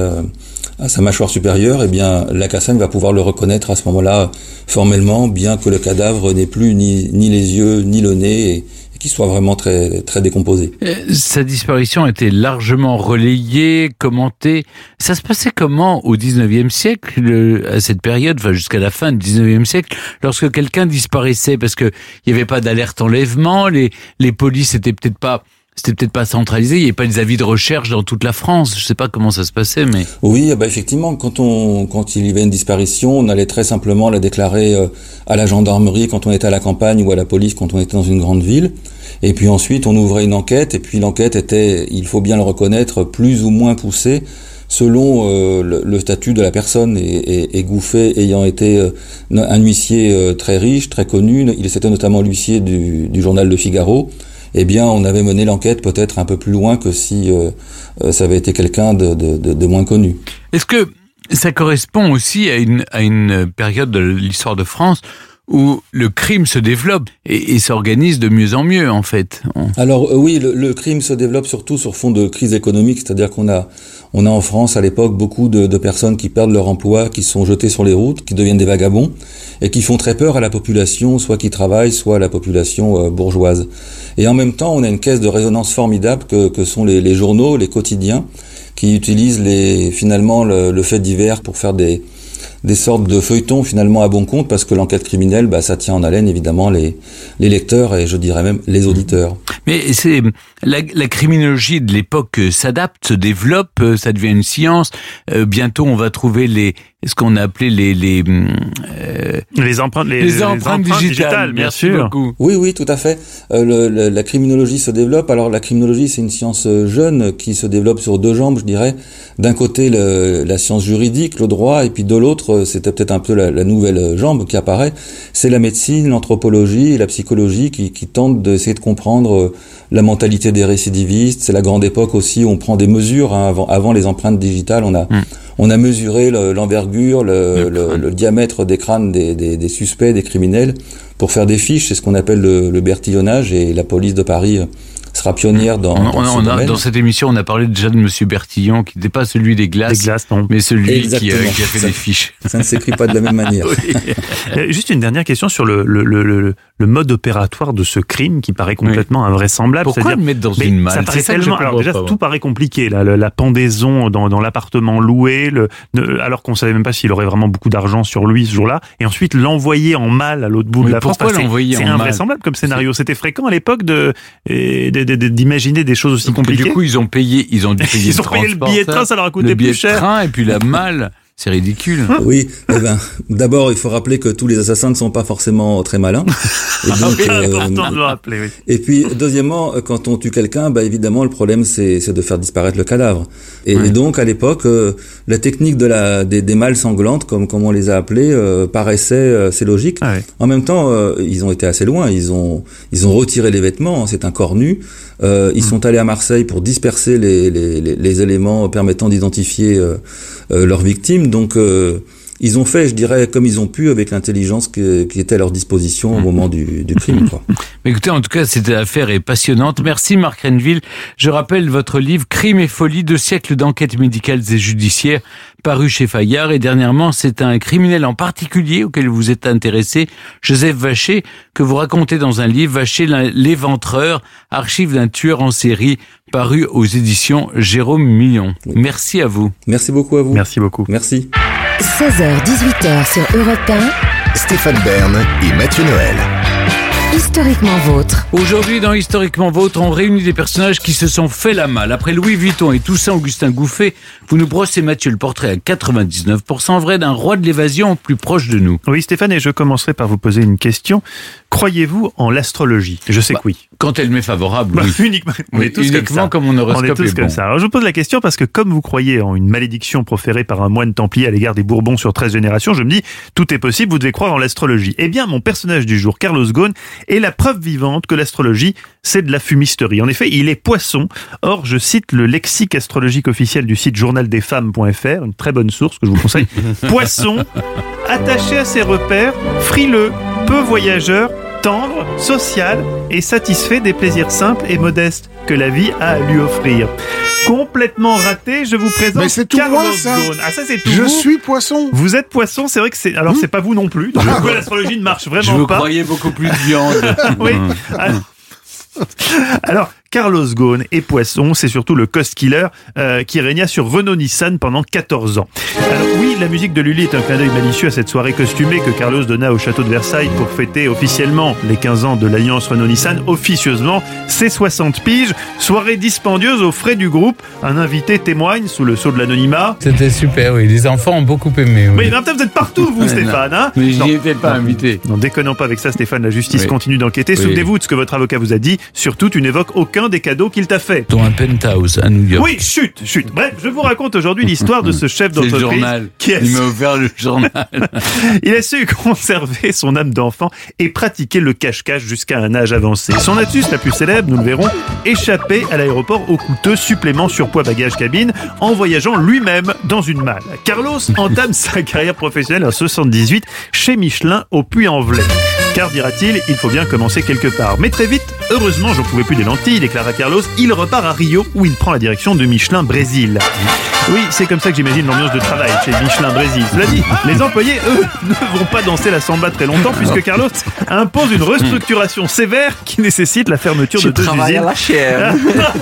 à sa mâchoire supérieure, eh bien Lacassagne va pouvoir le reconnaître à ce moment-là formellement, bien que le cadavre n'ait plus ni les yeux ni le nez et qui soit vraiment très, très décomposé. Sa disparition a été largement relayée, commentée. Ça se passait comment au 19e siècle, à cette période, enfin jusqu'à la fin du 19e siècle, lorsque quelqu'un disparaissait? Parce que il n'y avait pas d'alerte enlèvement, les polices étaient peut-être pas centralisé, il n'y avait pas des avis de recherche dans toute la France. Je ne sais pas comment ça se passait, mais... Oui, effectivement, quand il y avait une disparition, on allait très simplement la déclarer à la gendarmerie quand on était à la campagne ou à la police quand on était dans une grande ville. Et puis ensuite, on ouvrait une enquête, et puis l'enquête était, il faut bien le reconnaître, plus ou moins poussée selon le statut de la personne. Et Gouffet ayant été un huissier très riche, très connu, c'était notamment l'huissier du journal Le Figaro, eh bien, on avait mené l'enquête peut-être un peu plus loin que si ça avait été quelqu'un de moins connu. Est-ce que ça correspond aussi à une période de l'histoire de France où le crime se développe et s'organise de mieux en mieux, en fait? Alors oui, le crime se développe surtout sur fond de crise économique, c'est-à-dire qu'on a en France à l'époque beaucoup de personnes qui perdent leur emploi, qui sont jetées sur les routes, qui deviennent des vagabonds et qui font très peur à la population, soit qui travaille, soit à la population bourgeoise. Et en même temps, on a une caisse de résonance formidable que sont les journaux, les quotidiens, qui utilisent finalement le fait divers pour faire des sortes de feuilletons finalement à bon compte, parce que l'enquête criminelle, ça tient en haleine évidemment les lecteurs et je dirais même les auditeurs. Mais c'est la criminologie de l'époque s'adapte, se développe, ça devient une science. Bientôt, on va trouver ce qu'on a appelé les empreintes digitales, bien sûr. Beaucoup. Oui, tout à fait. La criminologie se développe. Alors la criminologie, c'est une science jeune qui se développe sur deux jambes, je dirais. D'un côté, la science juridique, le droit, et puis de l'autre, c'était peut-être un peu la nouvelle jambe qui apparaît. C'est la médecine, l'anthropologie et la psychologie qui tentent d'essayer de comprendre la mentalité des récidivistes. C'est la grande époque aussi où on prend des mesures. Avant les empreintes digitales, on a mesuré l'envergure, le diamètre des crânes des suspects, des criminels, pour faire des fiches. C'est ce qu'on appelle le bertillonnage, et la police de Paris sera pionnière dans ce domaine. Dans cette émission, on a parlé déjà de Monsieur Bertillon, qui n'était pas celui des glaces, mais celui qui a fait des fiches. Ça ne s'écrit pas de la même manière. Oui. Juste une dernière question sur le mode opératoire de ce crime qui paraît complètement invraisemblable. Pourquoi le mettre dans une malle? Ça paraît tellement. Alors déjà, tout paraît compliqué. La pendaison dans l'appartement loué, alors qu'on savait même pas s'il aurait vraiment beaucoup d'argent sur lui ce jour-là, et ensuite l'envoyer en malle à l'autre bout de la France. Pourquoi l'envoyer en malle? C'est invraisemblable comme scénario. C'était fréquent à l'époque d'imaginer des choses aussi compliquées. Du coup, ils ont dû payer le billet de train, ça leur a coûté plus cher. Le billet de train et puis la malle. C'est ridicule. Oui, d'abord, il faut rappeler que tous les assassins ne sont pas forcément très malins. Et donc, important de le rappeler, oui. Et puis, deuxièmement, quand on tue quelqu'un, évidemment, le problème, c'est de faire disparaître le cadavre. Et donc, à l'époque, la technique des malles sanglantes, comme on les a appelées, paraissait assez logique. Ah oui. En même temps, ils ont été assez loin. Ils ont retiré les vêtements. C'est un corps nu. Ils sont allés à Marseille pour disperser les éléments permettant d'identifier leurs victimes. Donc, ils ont fait, je dirais, comme ils ont pu, avec l'intelligence qui était à leur disposition au moment du crime, quoi. Écoutez, en tout cas, cette affaire est passionnante. Merci Marc Renneville. Je rappelle votre livre « Crime et folie, 2 siècles d'enquêtes médicales et judiciaires » paru chez Fayard. Et dernièrement, c'est un criminel en particulier auquel vous êtes intéressé, Joseph Vacher, que vous racontez dans un livre, Vacher l'Éventreur, archive d'un tueur en série, paru aux éditions Jérôme Millon. Merci à vous. Merci beaucoup à vous. Merci beaucoup. Merci. 16h-18h sur Europe 1. Stéphane Bern et Mathieu Noël. Historiquement vôtre. Aujourd'hui, dans Historiquement vôtre, on réunit des personnages qui se sont fait la malle. Après Louis Vuitton et Toussaint Augustin Gouffet, vous nous brossez, Mathieu, le portrait à 99% vrai d'un roi de l'évasion plus proche de nous. Oui, Stéphane, et je commencerai par vous poser une question. Croyez-vous en l'astrologie? Je sais que oui. Quand elle m'est favorable, oui. Uniquement, on est tous comme mon horoscope on est tous comme ça. Alors je vous pose la question parce que comme vous croyez en une malédiction proférée par un moine templier à l'égard des Bourbons sur 13 générations, je me dis, tout est possible, vous devez croire en l'astrologie. Eh bien, mon personnage du jour, Carlos Ghosn, est la preuve vivante que l'astrologie, c'est de la fumisterie. En effet, il est poisson. Or, je cite le lexique astrologique officiel du site journaldesfemmes.fr, une très bonne source que je vous conseille. Poisson, attaché à ses repères, frileux, peu voyageur, tendre, social et satisfait des plaisirs simples et modestes que la vie a à lui offrir. Complètement raté, je vous présente. Mais c'est tout Carlos moi, ça. Ghosn. Ah, ça c'est tout. Je suis poisson. Vous êtes poisson, c'est vrai que c'est. Alors c'est pas vous non plus. Donc l'astrologie ne marche vraiment pas. Je vous croyais beaucoup plus de viande. Oui. Alors, Carlos Ghosn et Poisson, c'est surtout le cost killer qui régna sur Renault-Nissan pendant 14 ans. Alors oui, la musique de Lully est un clin d'œil malicieux à cette soirée costumée que Carlos donna au château de Versailles pour fêter officiellement les 15 ans de l'alliance Renault-Nissan, officieusement ses 60 piges. Soirée dispendieuse aux frais du groupe. Un invité témoigne sous le sceau de l'anonymat. C'était super, oui. Les enfants ont beaucoup aimé. Oui, mais vous êtes partout, vous, Stéphane. Hein, mais je n'y étais pas invité. Non, déconnons pas avec ça, Stéphane. La justice continue d'enquêter. Oui. Souvenez-vous de ce que votre avocat vous a dit. Surtout, tu n'évoques aucun des cadeaux qu'il t'a fait. Dont un penthouse à New York. Oui, chut. Bref, je vous raconte aujourd'hui l'histoire de ce chef d'entreprise. C'est le journal. Il m'a offert le journal. Il a su conserver son âme d'enfant et pratiquer le cache-cache jusqu'à un âge avancé. Son astuce la plus célèbre, nous le verrons, échapper à l'aéroport au coûteux supplément surpoids bagage cabine en voyageant lui-même dans une malle. Carlos entame sa carrière professionnelle en 78 chez Michelin au Puy-en-Velay. Car, dira-t-il, il faut bien commencer quelque part. Mais très vite, heureusement, j'en pouvais plus des lentilles, déclara Carlos, il repart à Rio où il prend la direction de Michelin Brésil. Oui, c'est comme ça que j'imagine l'ambiance de travail chez Michelin Brésil. Cela dit, les employés, eux, ne vont pas danser la samba très longtemps puisque Carlos impose une restructuration sévère qui nécessite la fermeture de 2 usines. À la chaîne.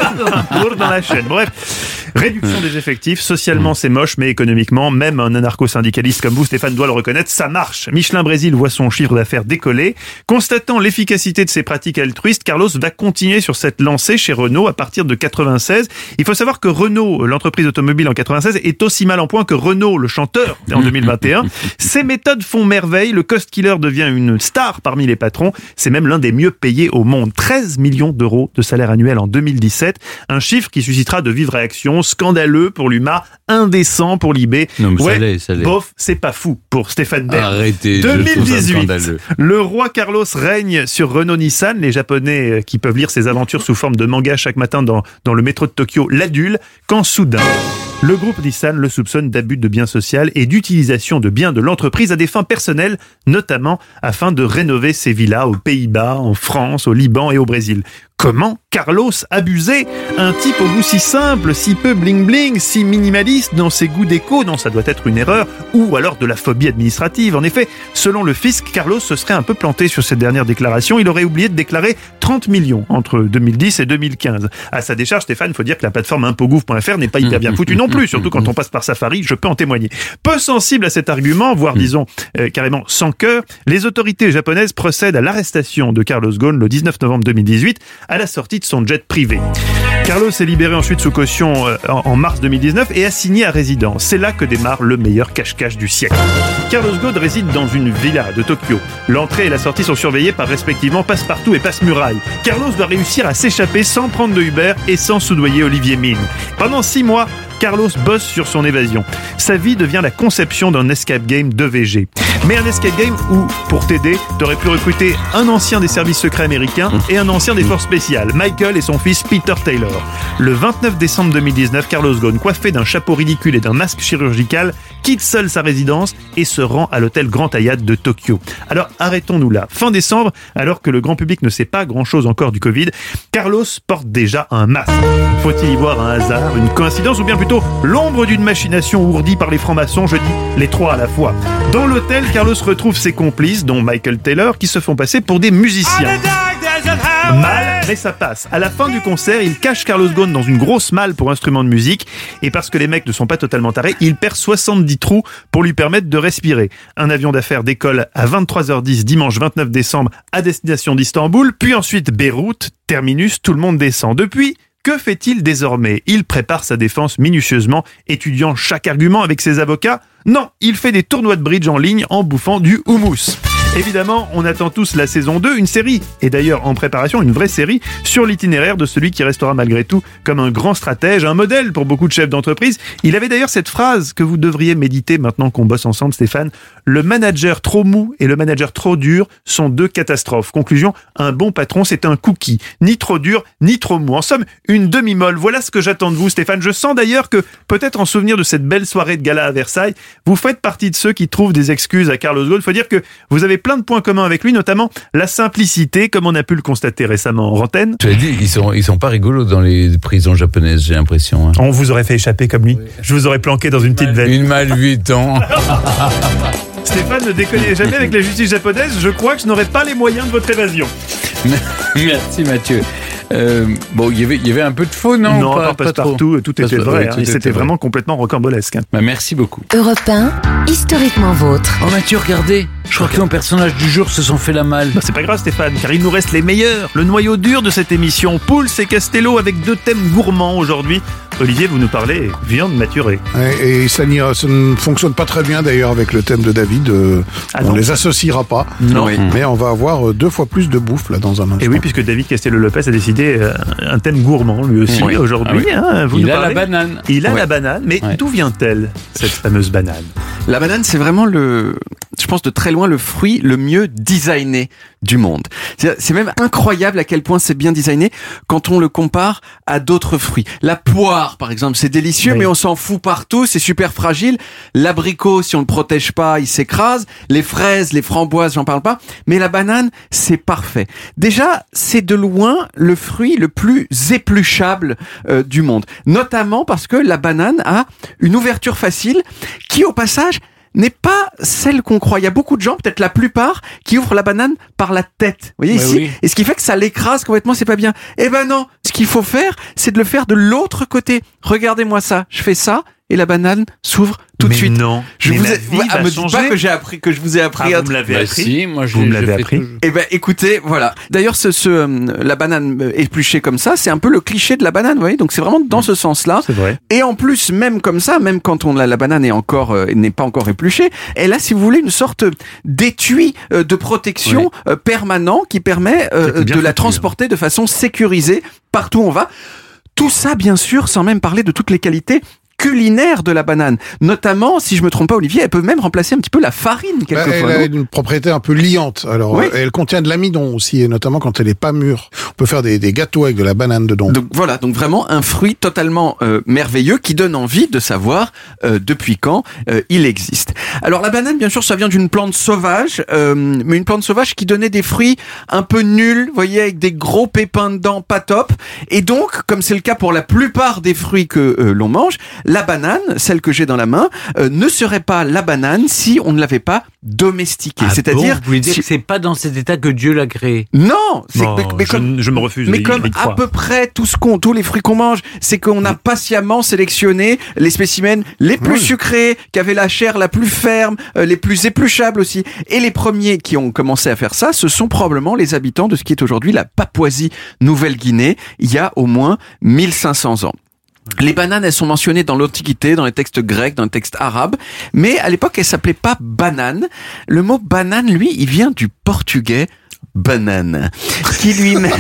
Dans la chaîne. Bref, réduction des effectifs. Socialement, c'est moche, mais économiquement, même un anarcho-syndicaliste comme vous, Stéphane, doit le reconnaître, ça marche. Michelin Brésil voit son chiffre d'affaires décoller. Constatant l'efficacité de ses pratiques altruistes, Carlos va continuer sur cette lancée chez Renault à partir de 96. Il faut savoir que Renault, l'entreprise automobile en 96, est aussi mal en point que Renault, le chanteur, en 2021. Ses méthodes font merveille. Le cost killer devient une star parmi les patrons. C'est même l'un des mieux payés au monde. 13 millions d'euros de salaire annuel en 2017. Un chiffre qui suscitera de vives réactions. Scandaleux pour l'UMA, indécent pour l'IB. Non, mais ça l'est. Bof, c'est pas fou pour Stéphane Bern. Arrêtez, 2018, le roi Carlos règne sur Renault-Nissan. Les Japonais qui peuvent lire ses aventures sous forme de manga chaque matin dans le métro de Tokyo l'adulent, quand soudain, le groupe Nissan le soupçonne d'abus de biens sociaux et d'utilisation de biens de l'entreprise à des fins personnelles, notamment afin de rénover ses villas aux Pays-Bas, en France, au Liban et au Brésil. Comment Carlos abusait? Un type au goût si simple, si peu bling-bling, si minimaliste dans ses goûts déco? Non, ça doit être une erreur, ou alors de la phobie administrative. En effet, selon le fisc, Carlos se serait un peu planté sur cette dernière déclaration. Il aurait oublié de déclarer 30 millions entre 2010 et 2015. À sa décharge, Stéphane, il faut dire que la plateforme impogouv.fr n'est pas hyper bien foutue non plus, surtout quand on passe par Safari, je peux en témoigner. Peu sensible à cet argument, voire disons carrément sans cœur, les autorités japonaises procèdent à l'arrestation de Carlos Ghosn le 19 novembre 2018 à la sortie de son jet privé. Carlos est libéré ensuite sous caution en mars 2019 et assigné à résidence. C'est là que démarre le meilleur cache-cache du siècle. Carlos Ghosn réside dans une villa de Tokyo. L'entrée et la sortie sont surveillées par respectivement Passepartout et Passe-Muraille. Carlos doit réussir à s'échapper sans prendre de Uber et sans soudoyer Olivier Mine. Pendant 6 mois, Carlos bosse sur son évasion. Sa vie devient la conception d'un escape game de VG. Mais un escape game où, pour t'aider, t'aurais pu recruter un ancien des services secrets américains et un ancien des forces spéciales, Michael et son fils Peter Taylor. Le 29 décembre 2019, Carlos Ghosn, coiffé d'un chapeau ridicule et d'un masque chirurgical, quitte seul sa résidence et se rend à l'hôtel Grand Hyatt de Tokyo. Alors, arrêtons-nous là. Fin décembre, alors que le grand public ne sait pas grand-chose encore du Covid, Carlos porte déjà un masque. Faut-il y voir un hasard, une coïncidence ou bien plutôt l'ombre d'une machination ourdie par les francs-maçons, je dis les trois à la fois. Dans l'hôtel, Carlos retrouve ses complices, dont Michael Taylor, qui se font passer pour des musiciens. Mal, mais ça passe. À la fin du concert, il cache Carlos Ghosn dans une grosse malle pour instruments de musique, et parce que les mecs ne sont pas totalement tarés, il perd 70 trous pour lui permettre de respirer. Un avion d'affaires décolle à 23h10 dimanche 29 décembre à destination d'Istanbul, puis ensuite Beyrouth, terminus, tout le monde descend. Depuis, que fait-il désormais? Il prépare sa défense minutieusement, étudiant chaque argument avec ses avocats. Non, il fait des tournois de bridge en ligne en bouffant du houmous. Évidemment, on attend tous la saison 2, une série, et d'ailleurs en préparation, une vraie série, sur l'itinéraire de celui qui restera malgré tout comme un grand stratège, un modèle pour beaucoup de chefs d'entreprise. Il avait d'ailleurs cette phrase que vous devriez méditer maintenant qu'on bosse ensemble, Stéphane. Le manager trop mou et le manager trop dur sont deux catastrophes. Conclusion, un bon patron, c'est un cookie. Ni trop dur, ni trop mou. En somme, une demi-molle. Voilà ce que j'attends de vous, Stéphane. Je sens d'ailleurs que, peut-être en souvenir de cette belle soirée de gala à Versailles, vous faites partie de ceux qui trouvent des excuses à Carlos Ghosn. Il faut dire que vous avez plein de points communs avec lui, notamment la simplicité, comme on a pu le constater récemment en antenne. Je l'ai dit, ils sont pas rigolos dans les prisons japonaises, j'ai l'impression. Hein. On vous aurait fait échapper comme lui. Oui. Je vous aurais planqué dans une petite veine. Une malle 8 ans. Stéphane, ne déconnez jamais avec la justice japonaise. Je crois que je n'aurai pas les moyens de votre évasion. Merci Mathieu. Bon, il y avait un peu de faux, non? Non, pas partout, tout était vrai. C'était vraiment complètement rocambolesque. Bah, merci beaucoup. Europe 1, historiquement vôtre. Oh Mathieu, regardez, je crois que nos personnages du jour se sont fait la malle. Bah, c'est pas grave Stéphane, car il nous reste les meilleurs. Le noyau dur de cette émission, Pouls et Castello, avec 2 thèmes gourmands aujourd'hui. Olivier, vous nous parlez viande maturée. Et ça ne fonctionne pas très bien d'ailleurs avec le thème de David. On les associera pas. Non. Mais on va avoir 2 fois plus de bouffe là dans un instant. Et oui, puisque David Castello-Lopez a décidé un thème gourmand lui aussi aujourd'hui. Il a la banane. Il a la banane, mais d'où vient-elle, cette fameuse banane? La banane, c'est vraiment je pense de très loin le fruit le mieux designé du monde. C'est même incroyable à quel point c'est bien designé quand on le compare à d'autres fruits. La poire, par exemple, c'est délicieux, mais on s'en fout partout, c'est super fragile. L'abricot, si on le protège pas, il s'écrase. Les fraises, les framboises, j'en parle pas. Mais la banane, c'est parfait. Déjà, c'est de loin le fruit le plus épluchable du monde. Notamment parce que la banane a une ouverture facile qui, au passage, n'est pas celle qu'on croit. Il y a beaucoup de gens, peut-être la plupart, qui ouvrent la banane par la tête. Vous voyez ici? Oui. Et ce qui fait que ça l'écrase complètement, c'est pas bien. Eh ben non! Ce qu'il faut faire, c'est de le faire de l'autre côté. Regardez-moi ça. Je fais ça, et la banane s'ouvre tout de suite. Non. Je vous me dites pas que je vous ai appris à... Vous me l'avez appris. Si, moi vous me l'avez appris. Eh ben, écoutez, voilà. D'ailleurs, la banane épluchée comme ça, c'est un peu le cliché de la banane, vous voyez. Donc, c'est vraiment dans ce sens-là. C'est vrai. Et en plus, même comme ça, même quand la banane n'est pas encore épluchée, elle a, si vous voulez, une sorte d'étui de protection permanent qui permet de la transporter de façon sécurisée partout où on va. Tout ça, bien sûr, sans même parler de toutes les qualités culinaire de la banane. Notamment, si je me trompe pas, Olivier, elle peut même remplacer un petit peu la farine quelquefois. Elle a une propriété un peu liante. Alors, elle contient de l'amidon aussi, et notamment quand elle est pas mûre. On peut faire des gâteaux avec de la banane dedans. Donc voilà, donc vraiment un fruit totalement merveilleux qui donne envie de savoir depuis quand il existe. Alors la banane, bien sûr, ça vient d'une plante sauvage, mais une plante sauvage qui donnait des fruits un peu nuls, vous voyez, avec des gros pépins dedans, pas top. Et donc, comme c'est le cas pour la plupart des fruits que l'on mange, la banane, celle que j'ai dans la main, ne serait pas la banane si on ne l'avait pas domestiquée. C'est-à-dire, vous voulez dire que c'est pas dans cet état que Dieu l'a créé? Non, je me refuse. Mais comme à peu près tous les fruits qu'on mange, c'est qu'on a patiemment sélectionné les spécimens les plus sucrés, qui avaient la chair la plus ferme, les plus épluchables aussi. Et les premiers qui ont commencé à faire ça, ce sont probablement les habitants de ce qui est aujourd'hui la Papouasie-Nouvelle-Guinée, il y a au moins 1500 ans. Les bananes, elles sont mentionnées dans l'Antiquité, dans les textes grecs, dans les textes arabes, mais à l'époque, elles s'appelaient pas banane. Le mot banane, lui, il vient du portugais banane, qui lui-même...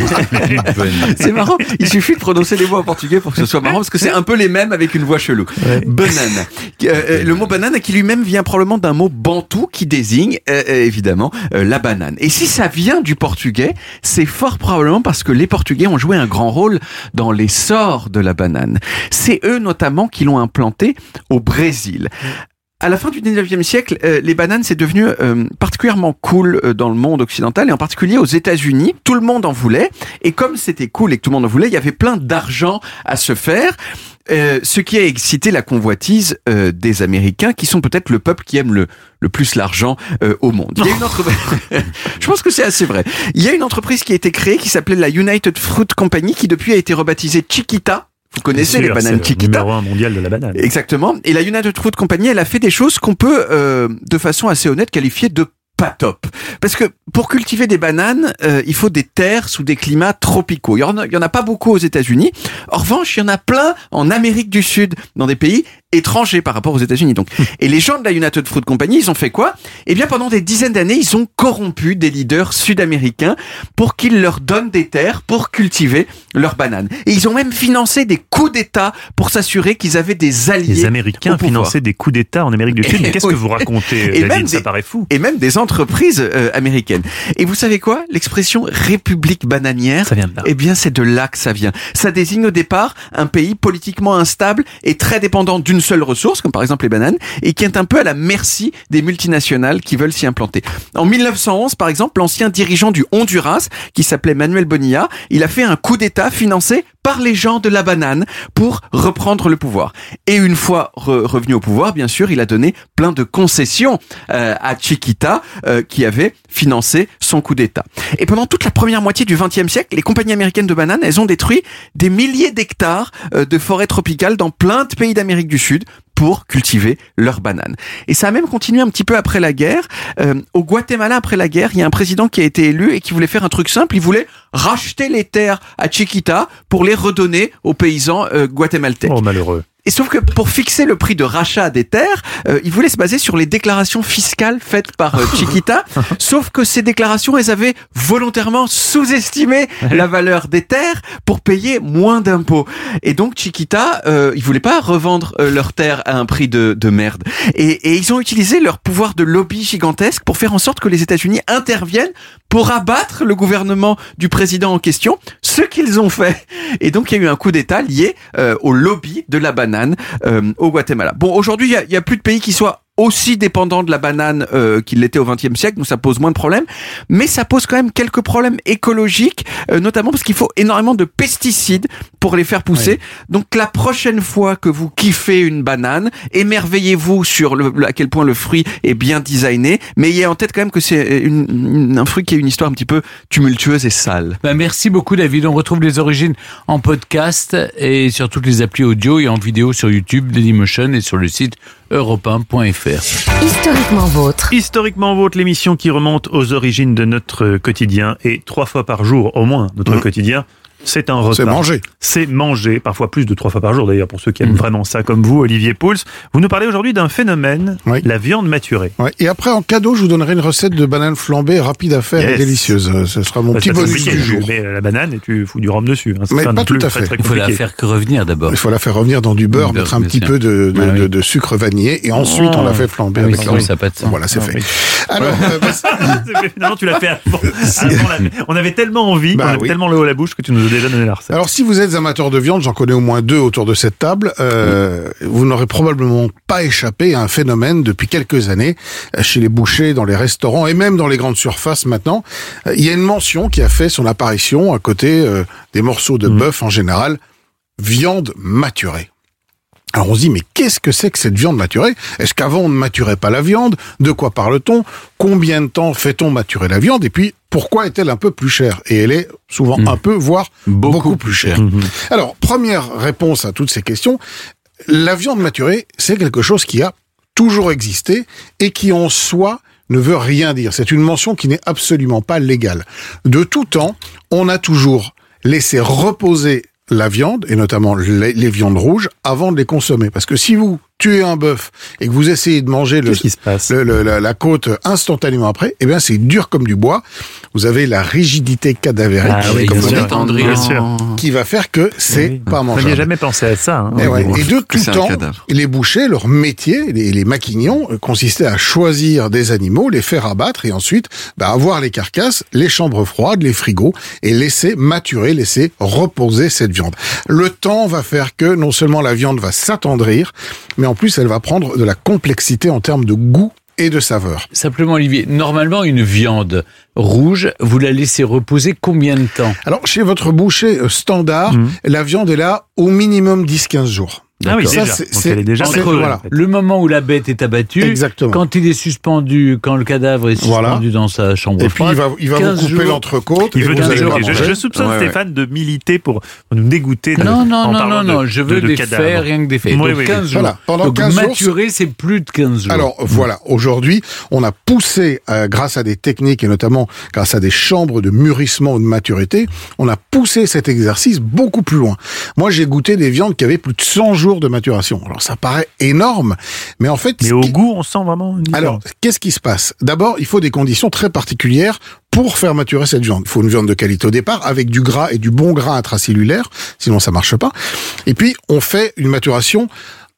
C'est marrant, il suffit de prononcer les mots en portugais pour que ce soit marrant, parce que c'est un peu les mêmes avec une voix chelou. Banane. Le mot banane qui lui-même vient probablement d'un mot bantou qui désigne, évidemment, la banane. Et si ça vient du portugais, c'est fort probablement parce que les Portugais ont joué un grand rôle dans l'essor de la banane. C'est eux notamment qui l'ont implanté au Brésil. À la fin du 19e siècle, les bananes, c'est devenu particulièrement cool dans le monde occidental et en particulier aux États-Unis. Tout le monde en voulait et comme c'était cool et que tout le monde en voulait, il y avait plein d'argent à se faire. Ce qui a excité la convoitise des Américains, qui sont peut-être le peuple qui aime le plus l'argent au monde. Il y a une entreprise... Je pense que c'est assez vrai. Il y a une entreprise qui a été créée qui s'appelait la United Fruit Company, qui depuis a été rebaptisée Chiquita. Vous connaissez les bananes Chiquita? C'est le numéro 1 mondial de la banane. Exactement. Et la United Fruit Company, elle a fait des choses qu'on peut, de façon assez honnête, qualifier de pas top. Parce que pour cultiver des bananes, il faut des terres sous des climats tropicaux. Il y en a pas beaucoup aux États-Unis. En revanche, il y en a plein en Amérique du Sud, dans des pays étrangers par rapport aux États-Unis. Donc, et les gens de la United Fruit Company, ils ont fait quoi? Eh bien, pendant des dizaines d'années, ils ont corrompu des leaders sud-américains pour qu'ils leur donnent des terres pour cultiver leurs bananes. Et ils ont même financé des coups d'État pour s'assurer qu'ils avaient des alliés. Les Américains finançaient des coups d'État en Amérique du Sud. Mais qu'est-ce que vous racontez, David? Ça paraît fou. Et même des entreprises américaines. Et vous savez quoi? L'expression République bananière, ça vient de là. Eh bien, c'est de là que ça vient. Ça désigne au départ un pays politiquement instable et très dépendant d'une qu'une seule ressource, comme par exemple les bananes, et qui est un peu à la merci des multinationales qui veulent s'y implanter. En 1911, par exemple, l'ancien dirigeant du Honduras, qui s'appelait Manuel Bonilla, il a fait un coup d'État financé par les gens de la banane pour reprendre le pouvoir. Et une fois revenu au pouvoir, bien sûr, il a donné plein de concessions à Chiquita, qui avait financé son coup d'État. Et pendant toute la première moitié du XXe siècle, les compagnies américaines de bananes, elles ont détruit des milliers d'hectares de forêts tropicales dans plein de pays d'Amérique du Sud pour cultiver leurs bananes. Et ça a même continué un petit peu après la guerre. Au Guatemala, après la guerre, il y a un président qui a été élu et qui voulait faire un truc simple. Il voulait racheter les terres à Chiquita pour les redonner aux paysans guatémaltèques. Oh, malheureux. Et sauf que pour fixer le prix de rachat des terres, il voulait se baser sur les déclarations fiscales faites par Chiquita. Sauf que ces déclarations, elles avaient volontairement sous-estimé la valeur des terres pour payer moins d'impôts. Et donc Chiquita, ils voulaient pas revendre leurs terres à un prix de merde. Et ils ont utilisé leur pouvoir de lobby gigantesque pour faire en sorte que les États-Unis interviennent pour abattre le gouvernement du président en question, ce qu'ils ont fait. Et donc il y a eu un coup d'État lié au lobby de la banane au Guatemala. Bon, aujourd'hui, il y a plus de pays qui soient aussi dépendants de la banane qu'il l'était au XXe siècle, donc ça pose moins de problèmes, mais ça pose quand même quelques problèmes écologiques, notamment parce qu'il faut énormément de pesticides pour les faire pousser. Ouais. Donc la prochaine fois que vous kiffez une banane, émerveillez-vous sur à quel point le fruit est bien designé, mais ayez en tête quand même que c'est un fruit qui a une histoire un petit peu tumultueuse et sale. Merci beaucoup David, on retrouve les origines en podcast et sur toutes les applis audio et en vidéo sur YouTube, Dailymotion et sur le site europe1.fr. Historiquement vôtre. Historiquement vôtre, l'émission qui remonte aux origines de notre quotidien et 3 fois par jour au moins notre quotidien. C'est un repas. C'est manger. C'est manger, parfois plus de 3 fois par jour d'ailleurs, pour ceux qui aiment vraiment ça comme vous, Olivier Pouls. Vous nous parlez aujourd'hui d'un phénomène, la viande maturée. Ouais. Et après, en cadeau, je vous donnerai une recette de banane flambée rapide à faire et délicieuse. Ce sera mon petit bonus du jour. Tu mets la banane et tu fous du rhum dessus. Hein. Mais pas tout à fait. Il faut la faire revenir d'abord. Il faut la faire revenir dans du beurre, mettre un petit peu de sucre vanillé et ensuite on la fait flamber avec la ça passe. Voilà, c'est fait. Alors, finalement, tu l'as fait avant. On avait tellement envie, on avait tellement l'eau à la bouche que tu nous as déjà donné la recette. Alors, si vous êtes amateur de viande, j'en connais au moins 2 autour de cette table, vous n'aurez probablement pas échappé à un phénomène depuis quelques années chez les bouchers, dans les restaurants et même dans les grandes surfaces maintenant. Il y a une mention qui a fait son apparition à côté des morceaux de bœuf en général, viande maturée. Alors on se dit, mais qu'est-ce que c'est que cette viande maturée? Est-ce qu'avant on ne maturait pas la viande? De quoi parle-t-on? Combien de temps fait-on maturer la viande? Et puis, pourquoi est-elle un peu plus chère? Et elle est souvent un peu, voire beaucoup plus chère. Alors, première réponse à toutes ces questions, la viande maturée, c'est quelque chose qui a toujours existé et qui en soi ne veut rien dire. C'est une mention qui n'est absolument pas légale. De tout temps, on a toujours laissé reposer la viande, et notamment les viandes rouges, avant de les consommer. Parce que si vous tuez un bœuf et que vous essayez de manger la côte instantanément après, eh bien c'est dur comme du bois. Vous avez la rigidité cadavérique qui va faire que c'est pas mangeable. Je n'y ai jamais pensé à ça. Hein. Et de tout temps, les bouchers, leur métier, les maquignons, consistait à choisir des animaux, les faire abattre et ensuite avoir les carcasses, les chambres froides, les frigos et laisser maturer, laisser reposer cette viande. Le temps va faire que non seulement la viande va s'attendrir, mais en plus elle va prendre de la complexité en termes de goût et de saveur. Simplement Olivier, normalement une viande rouge, vous la laissez reposer combien de temps? Alors chez votre boucher standard, la viande est là au minimum 10-15 jours. Ah oui, déjà. Elle est déjà entre le moment où la bête est abattue, exactement. Quand il est suspendu, quand le cadavre est suspendu dans sa chambre froide. Et puis il va vous couper l'entrecôte. Je soupçonne Stéphane de militer pour nous dégoûter. Non, je veux des faits, rien que des faits. Donc 15 jours. Pendant 15 jours. Maturer, c'est plus de 15 jours. Alors voilà, aujourd'hui, on a poussé, grâce à des techniques et notamment grâce à des chambres de mûrissement ou de maturité, on a poussé cet exercice beaucoup plus loin. Moi, j'ai goûté des viandes qui avaient plus de 100 jours de maturation. Alors ça paraît énorme, mais en fait... Mais au goût, on sent vraiment une différence. Alors, qu'est-ce qui se passe? D'abord, il faut des conditions très particulières pour faire maturer cette viande. Il faut une viande de qualité au départ, avec du gras et du bon gras intracellulaire, sinon ça marche pas. Et puis, on fait une maturation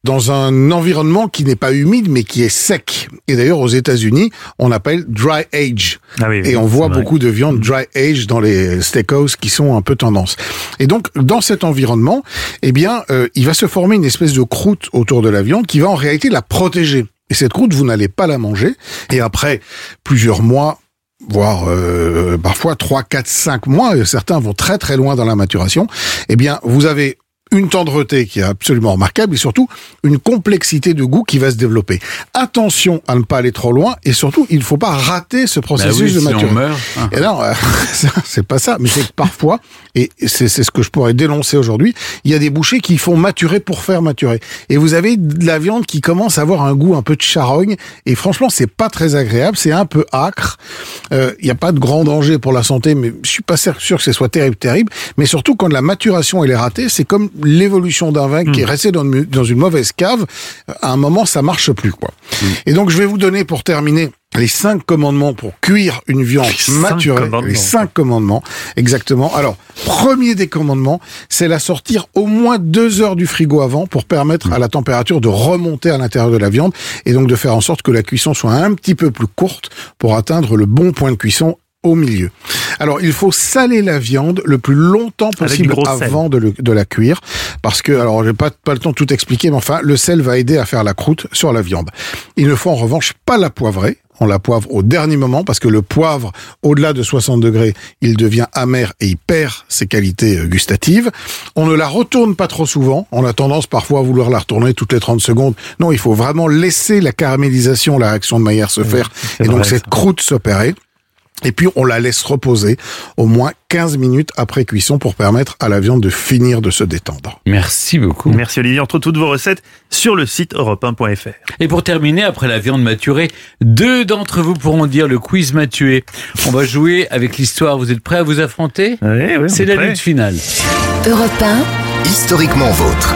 dans un environnement qui n'est pas humide mais qui est sec. Et d'ailleurs aux États-Unis, on appelle dry age. Et on voit beaucoup de viande dry age dans les steakhouse qui sont un peu tendance. Et donc dans cet environnement, il va se former une espèce de croûte autour de la viande qui va en réalité la protéger. Et cette croûte, vous n'allez pas la manger. Et après plusieurs mois, voire parfois 3, 4, 5 mois, certains vont très très loin dans la maturation, vous avez une tendreté qui est absolument remarquable et surtout une complexité de goût qui va se développer. Attention à ne pas aller trop loin et surtout, il ne faut pas rater ce processus de maturation. On meurt. Et non, c'est pas ça, mais c'est que parfois, et c'est ce que je pourrais dénoncer aujourd'hui, il y a des bouchers qui font maturer pour faire maturer. Et vous avez de la viande qui commence à avoir un goût un peu de charogne et franchement, c'est pas très agréable, c'est un peu âcre. Il n'y a pas de grand danger pour la santé, mais je suis pas sûr que ce soit terrible. Mais surtout, quand la maturation elle est ratée, c'est comme l'évolution d'un vin qui est resté dans une mauvaise cave. À un moment, ça marche plus, quoi. Et donc, je vais vous donner, pour terminer, les 5 commandements pour cuire une viande maturée. Les 5 commandements, exactement. Alors, premier des commandements, c'est la sortir au moins 2 heures du frigo avant pour permettre à la température de remonter à l'intérieur de la viande et donc de faire en sorte que la cuisson soit un petit peu plus courte pour atteindre le bon point de cuisson au milieu. Alors, il faut saler la viande le plus longtemps possible avant de la cuire, parce que, alors, j'ai pas le temps de tout expliquer, mais enfin, le sel va aider à faire la croûte sur la viande. Il ne faut en revanche pas la poivrer. On la poivre au dernier moment, parce que le poivre, au-delà de 60 degrés, il devient amer et il perd ses qualités gustatives. On ne la retourne pas trop souvent. On a tendance parfois à vouloir la retourner toutes les 30 secondes. Non, il faut vraiment laisser la caramélisation, la réaction de Maillard se faire, et donc cette croûte s'opérer. Et puis, on la laisse reposer au moins 15 minutes après cuisson pour permettre à la viande de finir de se détendre. Merci beaucoup. Merci Olivier. On trouve toutes vos recettes sur le site europe1.fr. Et pour terminer, après la viande maturée, 2 d'entre vous pourront dire le quiz m'a tué. On va jouer avec l'histoire. Vous êtes prêts à vous affronter ? Oui, c'est la lutte finale. Europe 1. Historiquement vôtre.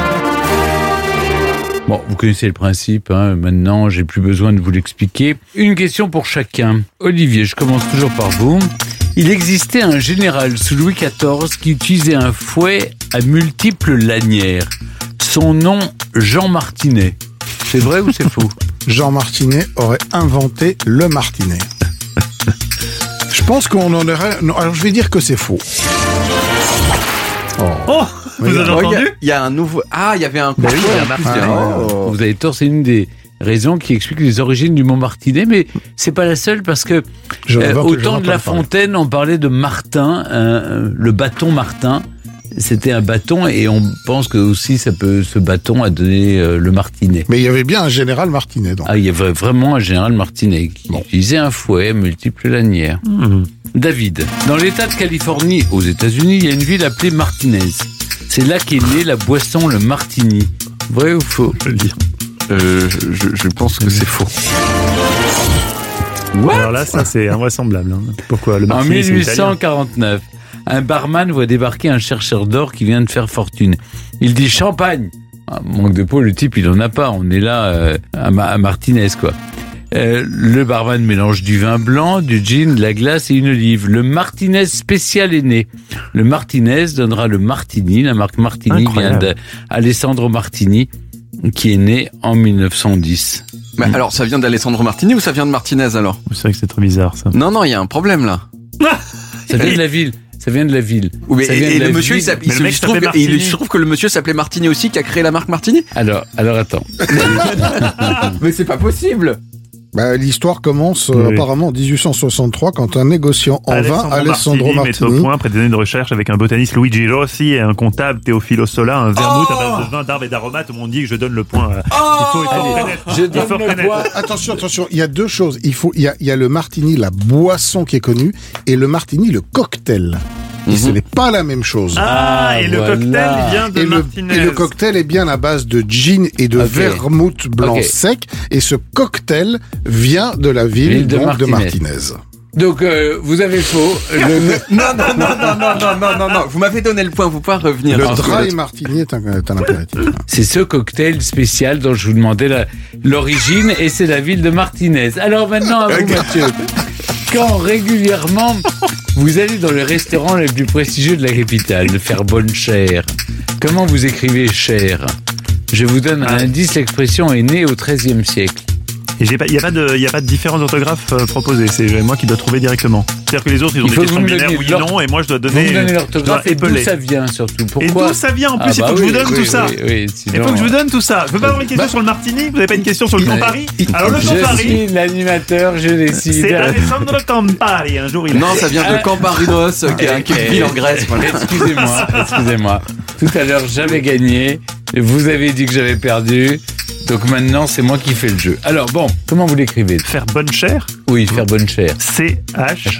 Bon, vous connaissez le principe, maintenant j'ai plus besoin de vous l'expliquer. Une question pour chacun. Olivier, je commence toujours par vous. Il existait un général sous Louis XIV qui utilisait un fouet à multiples lanières. Son nom, Jean Martinet. C'est vrai ou c'est faux ? Jean Martinet aurait inventé le martinet. Je pense qu'on en aurait... Non, alors je vais dire que c'est faux. Vous avez entendu ? Il y a un nouveau... il y avait un... Vous avez tort, c'est une des raisons qui explique les origines du mont Martinet, mais c'est pas la seule parce que au temps de La Fontaine, on parlait de Martin, le bâton Martin. C'était un bâton et on pense que aussi ce bâton a donné le Martinet. Mais il y avait bien un général Martinet, donc. Il y avait vraiment un général Martinet qui utilisait un fouet à multiples lanières. David, dans l'État de Californie, aux États-Unis, il y a une ville appelée Martinez. C'est là qu'est née la boisson, le martini. Vrai ou faux ? Je le dire. Je pense que c'est faux. Alors là, ça c'est invraisemblable. Pourquoi ? Le En martini, 1849, un barman voit débarquer un chercheur d'or qui vient de faire fortune. Il dit champagne. Manque de peau, le type il en a pas. On est là à Martinez, quoi. Le barman mélange du vin blanc, du gin, de la glace et une olive. Le Martinez spécial est né. Le Martinez donnera le Martini. La marque Martini vient d'Alessandro Martini, qui est né en 1910. Mais alors, ça vient d'Alessandro Martini ou ça vient de Martinez alors ? C'est vrai que c'est très bizarre ça. Non, il y a un problème là. Ça vient de la ville. Ça vient de la ville. Et le monsieur, il se trouve que le monsieur s'appelait Martini aussi, qui a créé la marque Martini ? Alors attends. Mais c'est pas possible. L'histoire commence apparemment en 1863 quand un négociant en vin, Alessandro Martini, met au point, après des années de recherche avec un botaniste Luigi Rossi et un comptable Teofilo Sola, un vermouth à base de vin, d'arbres et d'aromates. On dit que je donne le point. Je donne le point. Attention, il y a 2 choses. Il y a le Martini, la boisson qui est connue, et le Martini, le cocktail. Et ce n'est pas la même chose. Le cocktail vient de Martinez. Et le cocktail est bien à base de gin et de vermouth blanc sec. Et ce cocktail vient de la ville de Martinez. Donc, vous avez faux. Non. Vous m'avez donné le point, vous pouvez revenir. Le dry martini est un impératif. C'est ce cocktail spécial dont je vous demandais l'origine et c'est la ville de Martinez. Alors maintenant, à vous, Mathieu. Quand régulièrement vous allez dans le restaurant le plus prestigieux de la capitale, de faire bonne chère, comment vous écrivez chère ? Je vous donne un indice, l'expression est née au XIIIe siècle. Et il n'y a pas de différence d'orthographe proposée, c'est moi qui dois trouver directement. C'est-à-dire que les autres, ils ont des questions binaires oui ou non, et moi je dois donner... Vous me donnez l'orthographe et d'où ça vient surtout. Pourquoi? Et d'où ça vient en plus, il faut que je vous donne tout ça. Oui, Il faut que je vous donne tout ça. Je veux pas avoir une question sur le Martini, vous n'avez pas une question sur le Campari? Alors le Campari... Je suis l'animateur, je décide. C'est Alessandro Campari, un jour il... Non, ça vient de Camparinos, qui est une ville en Grèce. Excusez-moi. Tout à l'heure, j'avais gagné, vous avez dit que j'avais perdu... Donc maintenant, c'est moi qui fais le jeu. Alors bon, comment vous l'écrivez? Faire bonne chère? Oui, faire bonne chère. C-H-A-I-R.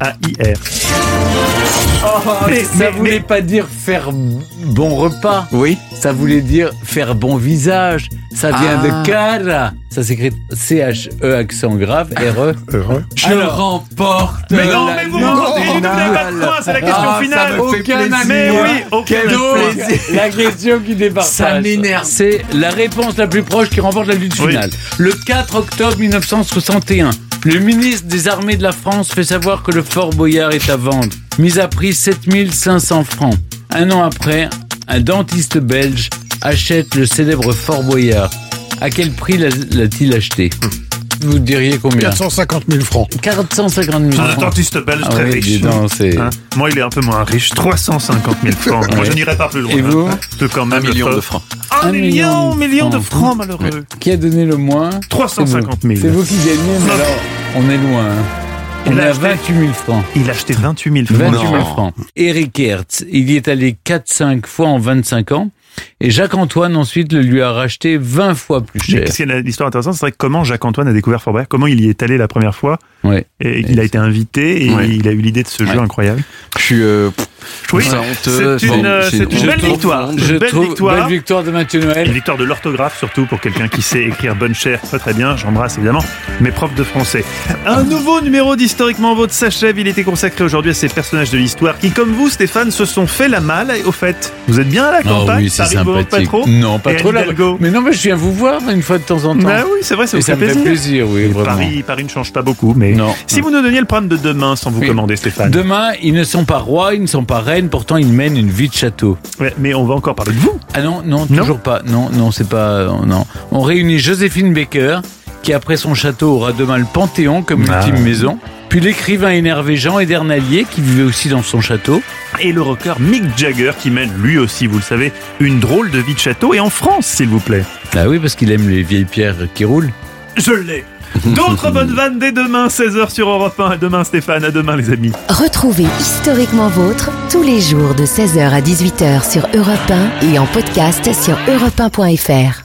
Ça voulait pas dire faire bon repas. Oui. Ça voulait dire faire bon visage. Ça vient de cara. Ça s'écrit C-H-E accent grave, R-E. Je remporte. Mais non, mais vous n'avez pas de point, c'est la question finale. Mais oui, aucun plaisir. La question qui départage. Ça m'énerve. C'est la réponse la plus proche qui remporte la lutte finale. Le 4 octobre 1961, le ministre des Armées de la France fait savoir que le Fort Boyard est à vendre. Mise à prix 7500 francs. Un an après, un dentiste belge achète le célèbre Fort Boyard. À quel prix l'a-t-il acheté? Vous diriez combien? 450 000 francs. 450 000 francs. Un dentiste belge très riche. Moi, il est un peu moins riche. 350 000 francs. Moi, je n'irai pas plus loin. Et vous? Quand même 1 million de francs. 1 million de francs, malheureux. Qui a donné le moins? 350 000. C'est vous qui gagnez, mais alors, on est loin. On est à 28 000 francs. Il a acheté 28 000 francs. 28 000 francs. Éric Hertz, il y est allé 4-5 fois en 25 ans. Et Jacques-Antoine, ensuite, le lui a racheté 20 fois plus cher. Ce qui est l'histoire intéressante, c'est comment Jacques-Antoine a découvert Fort Boyard, comment il y est allé la première fois. Ouais. Et il a été invité et il a eu l'idée de ce jeu incroyable. Je suis oui, c'est une belle victoire. Belle victoire de Mathieu Noël. Une victoire de l'orthographe, surtout pour quelqu'un qui sait écrire bonne chère très très bien. J'embrasse évidemment mes profs de français. Un nouveau numéro d'Historiquement Vôtre s'achève. Il était consacré aujourd'hui à ces personnages de l'histoire qui, comme vous, Stéphane, se sont fait la malle. Au fait, vous êtes bien à la campagne? Oui, c'est sympathique. Pas trop? Non, pas trop là. Mais non, mais je viens vous voir une fois de temps en temps. Bah oui, c'est vrai, ça me fait plaisir, oui, vraiment. Paris ne change pas beaucoup, mais non. Si vous nous donniez le programme de demain sans vous commander, Stéphane. Demain, ils ne sont pas rois, ils ne sont pas reines, pourtant ils mènent une vie de château. Ouais, mais on va encore parler de vous. Ah non, toujours pas. Non, c'est pas. Non. On réunit Joséphine Baker, qui après son château aura demain le Panthéon comme ultime maison. Puis l'écrivain énervé Jean Edernalier, qui vivait aussi dans son château. Et le rocker Mick Jagger, qui mène lui aussi, vous le savez, une drôle de vie de château. Et en France, s'il vous plaît. Ah oui, parce qu'il aime les vieilles pierres qui roulent. Je l'ai. D'autres bonnes vannes dès demain, 16h sur Europe 1. À demain, Stéphane. À demain, les amis. Retrouvez Historiquement Vôtre tous les jours de 16h à 18h sur Europe 1 et en podcast sur europe1.fr.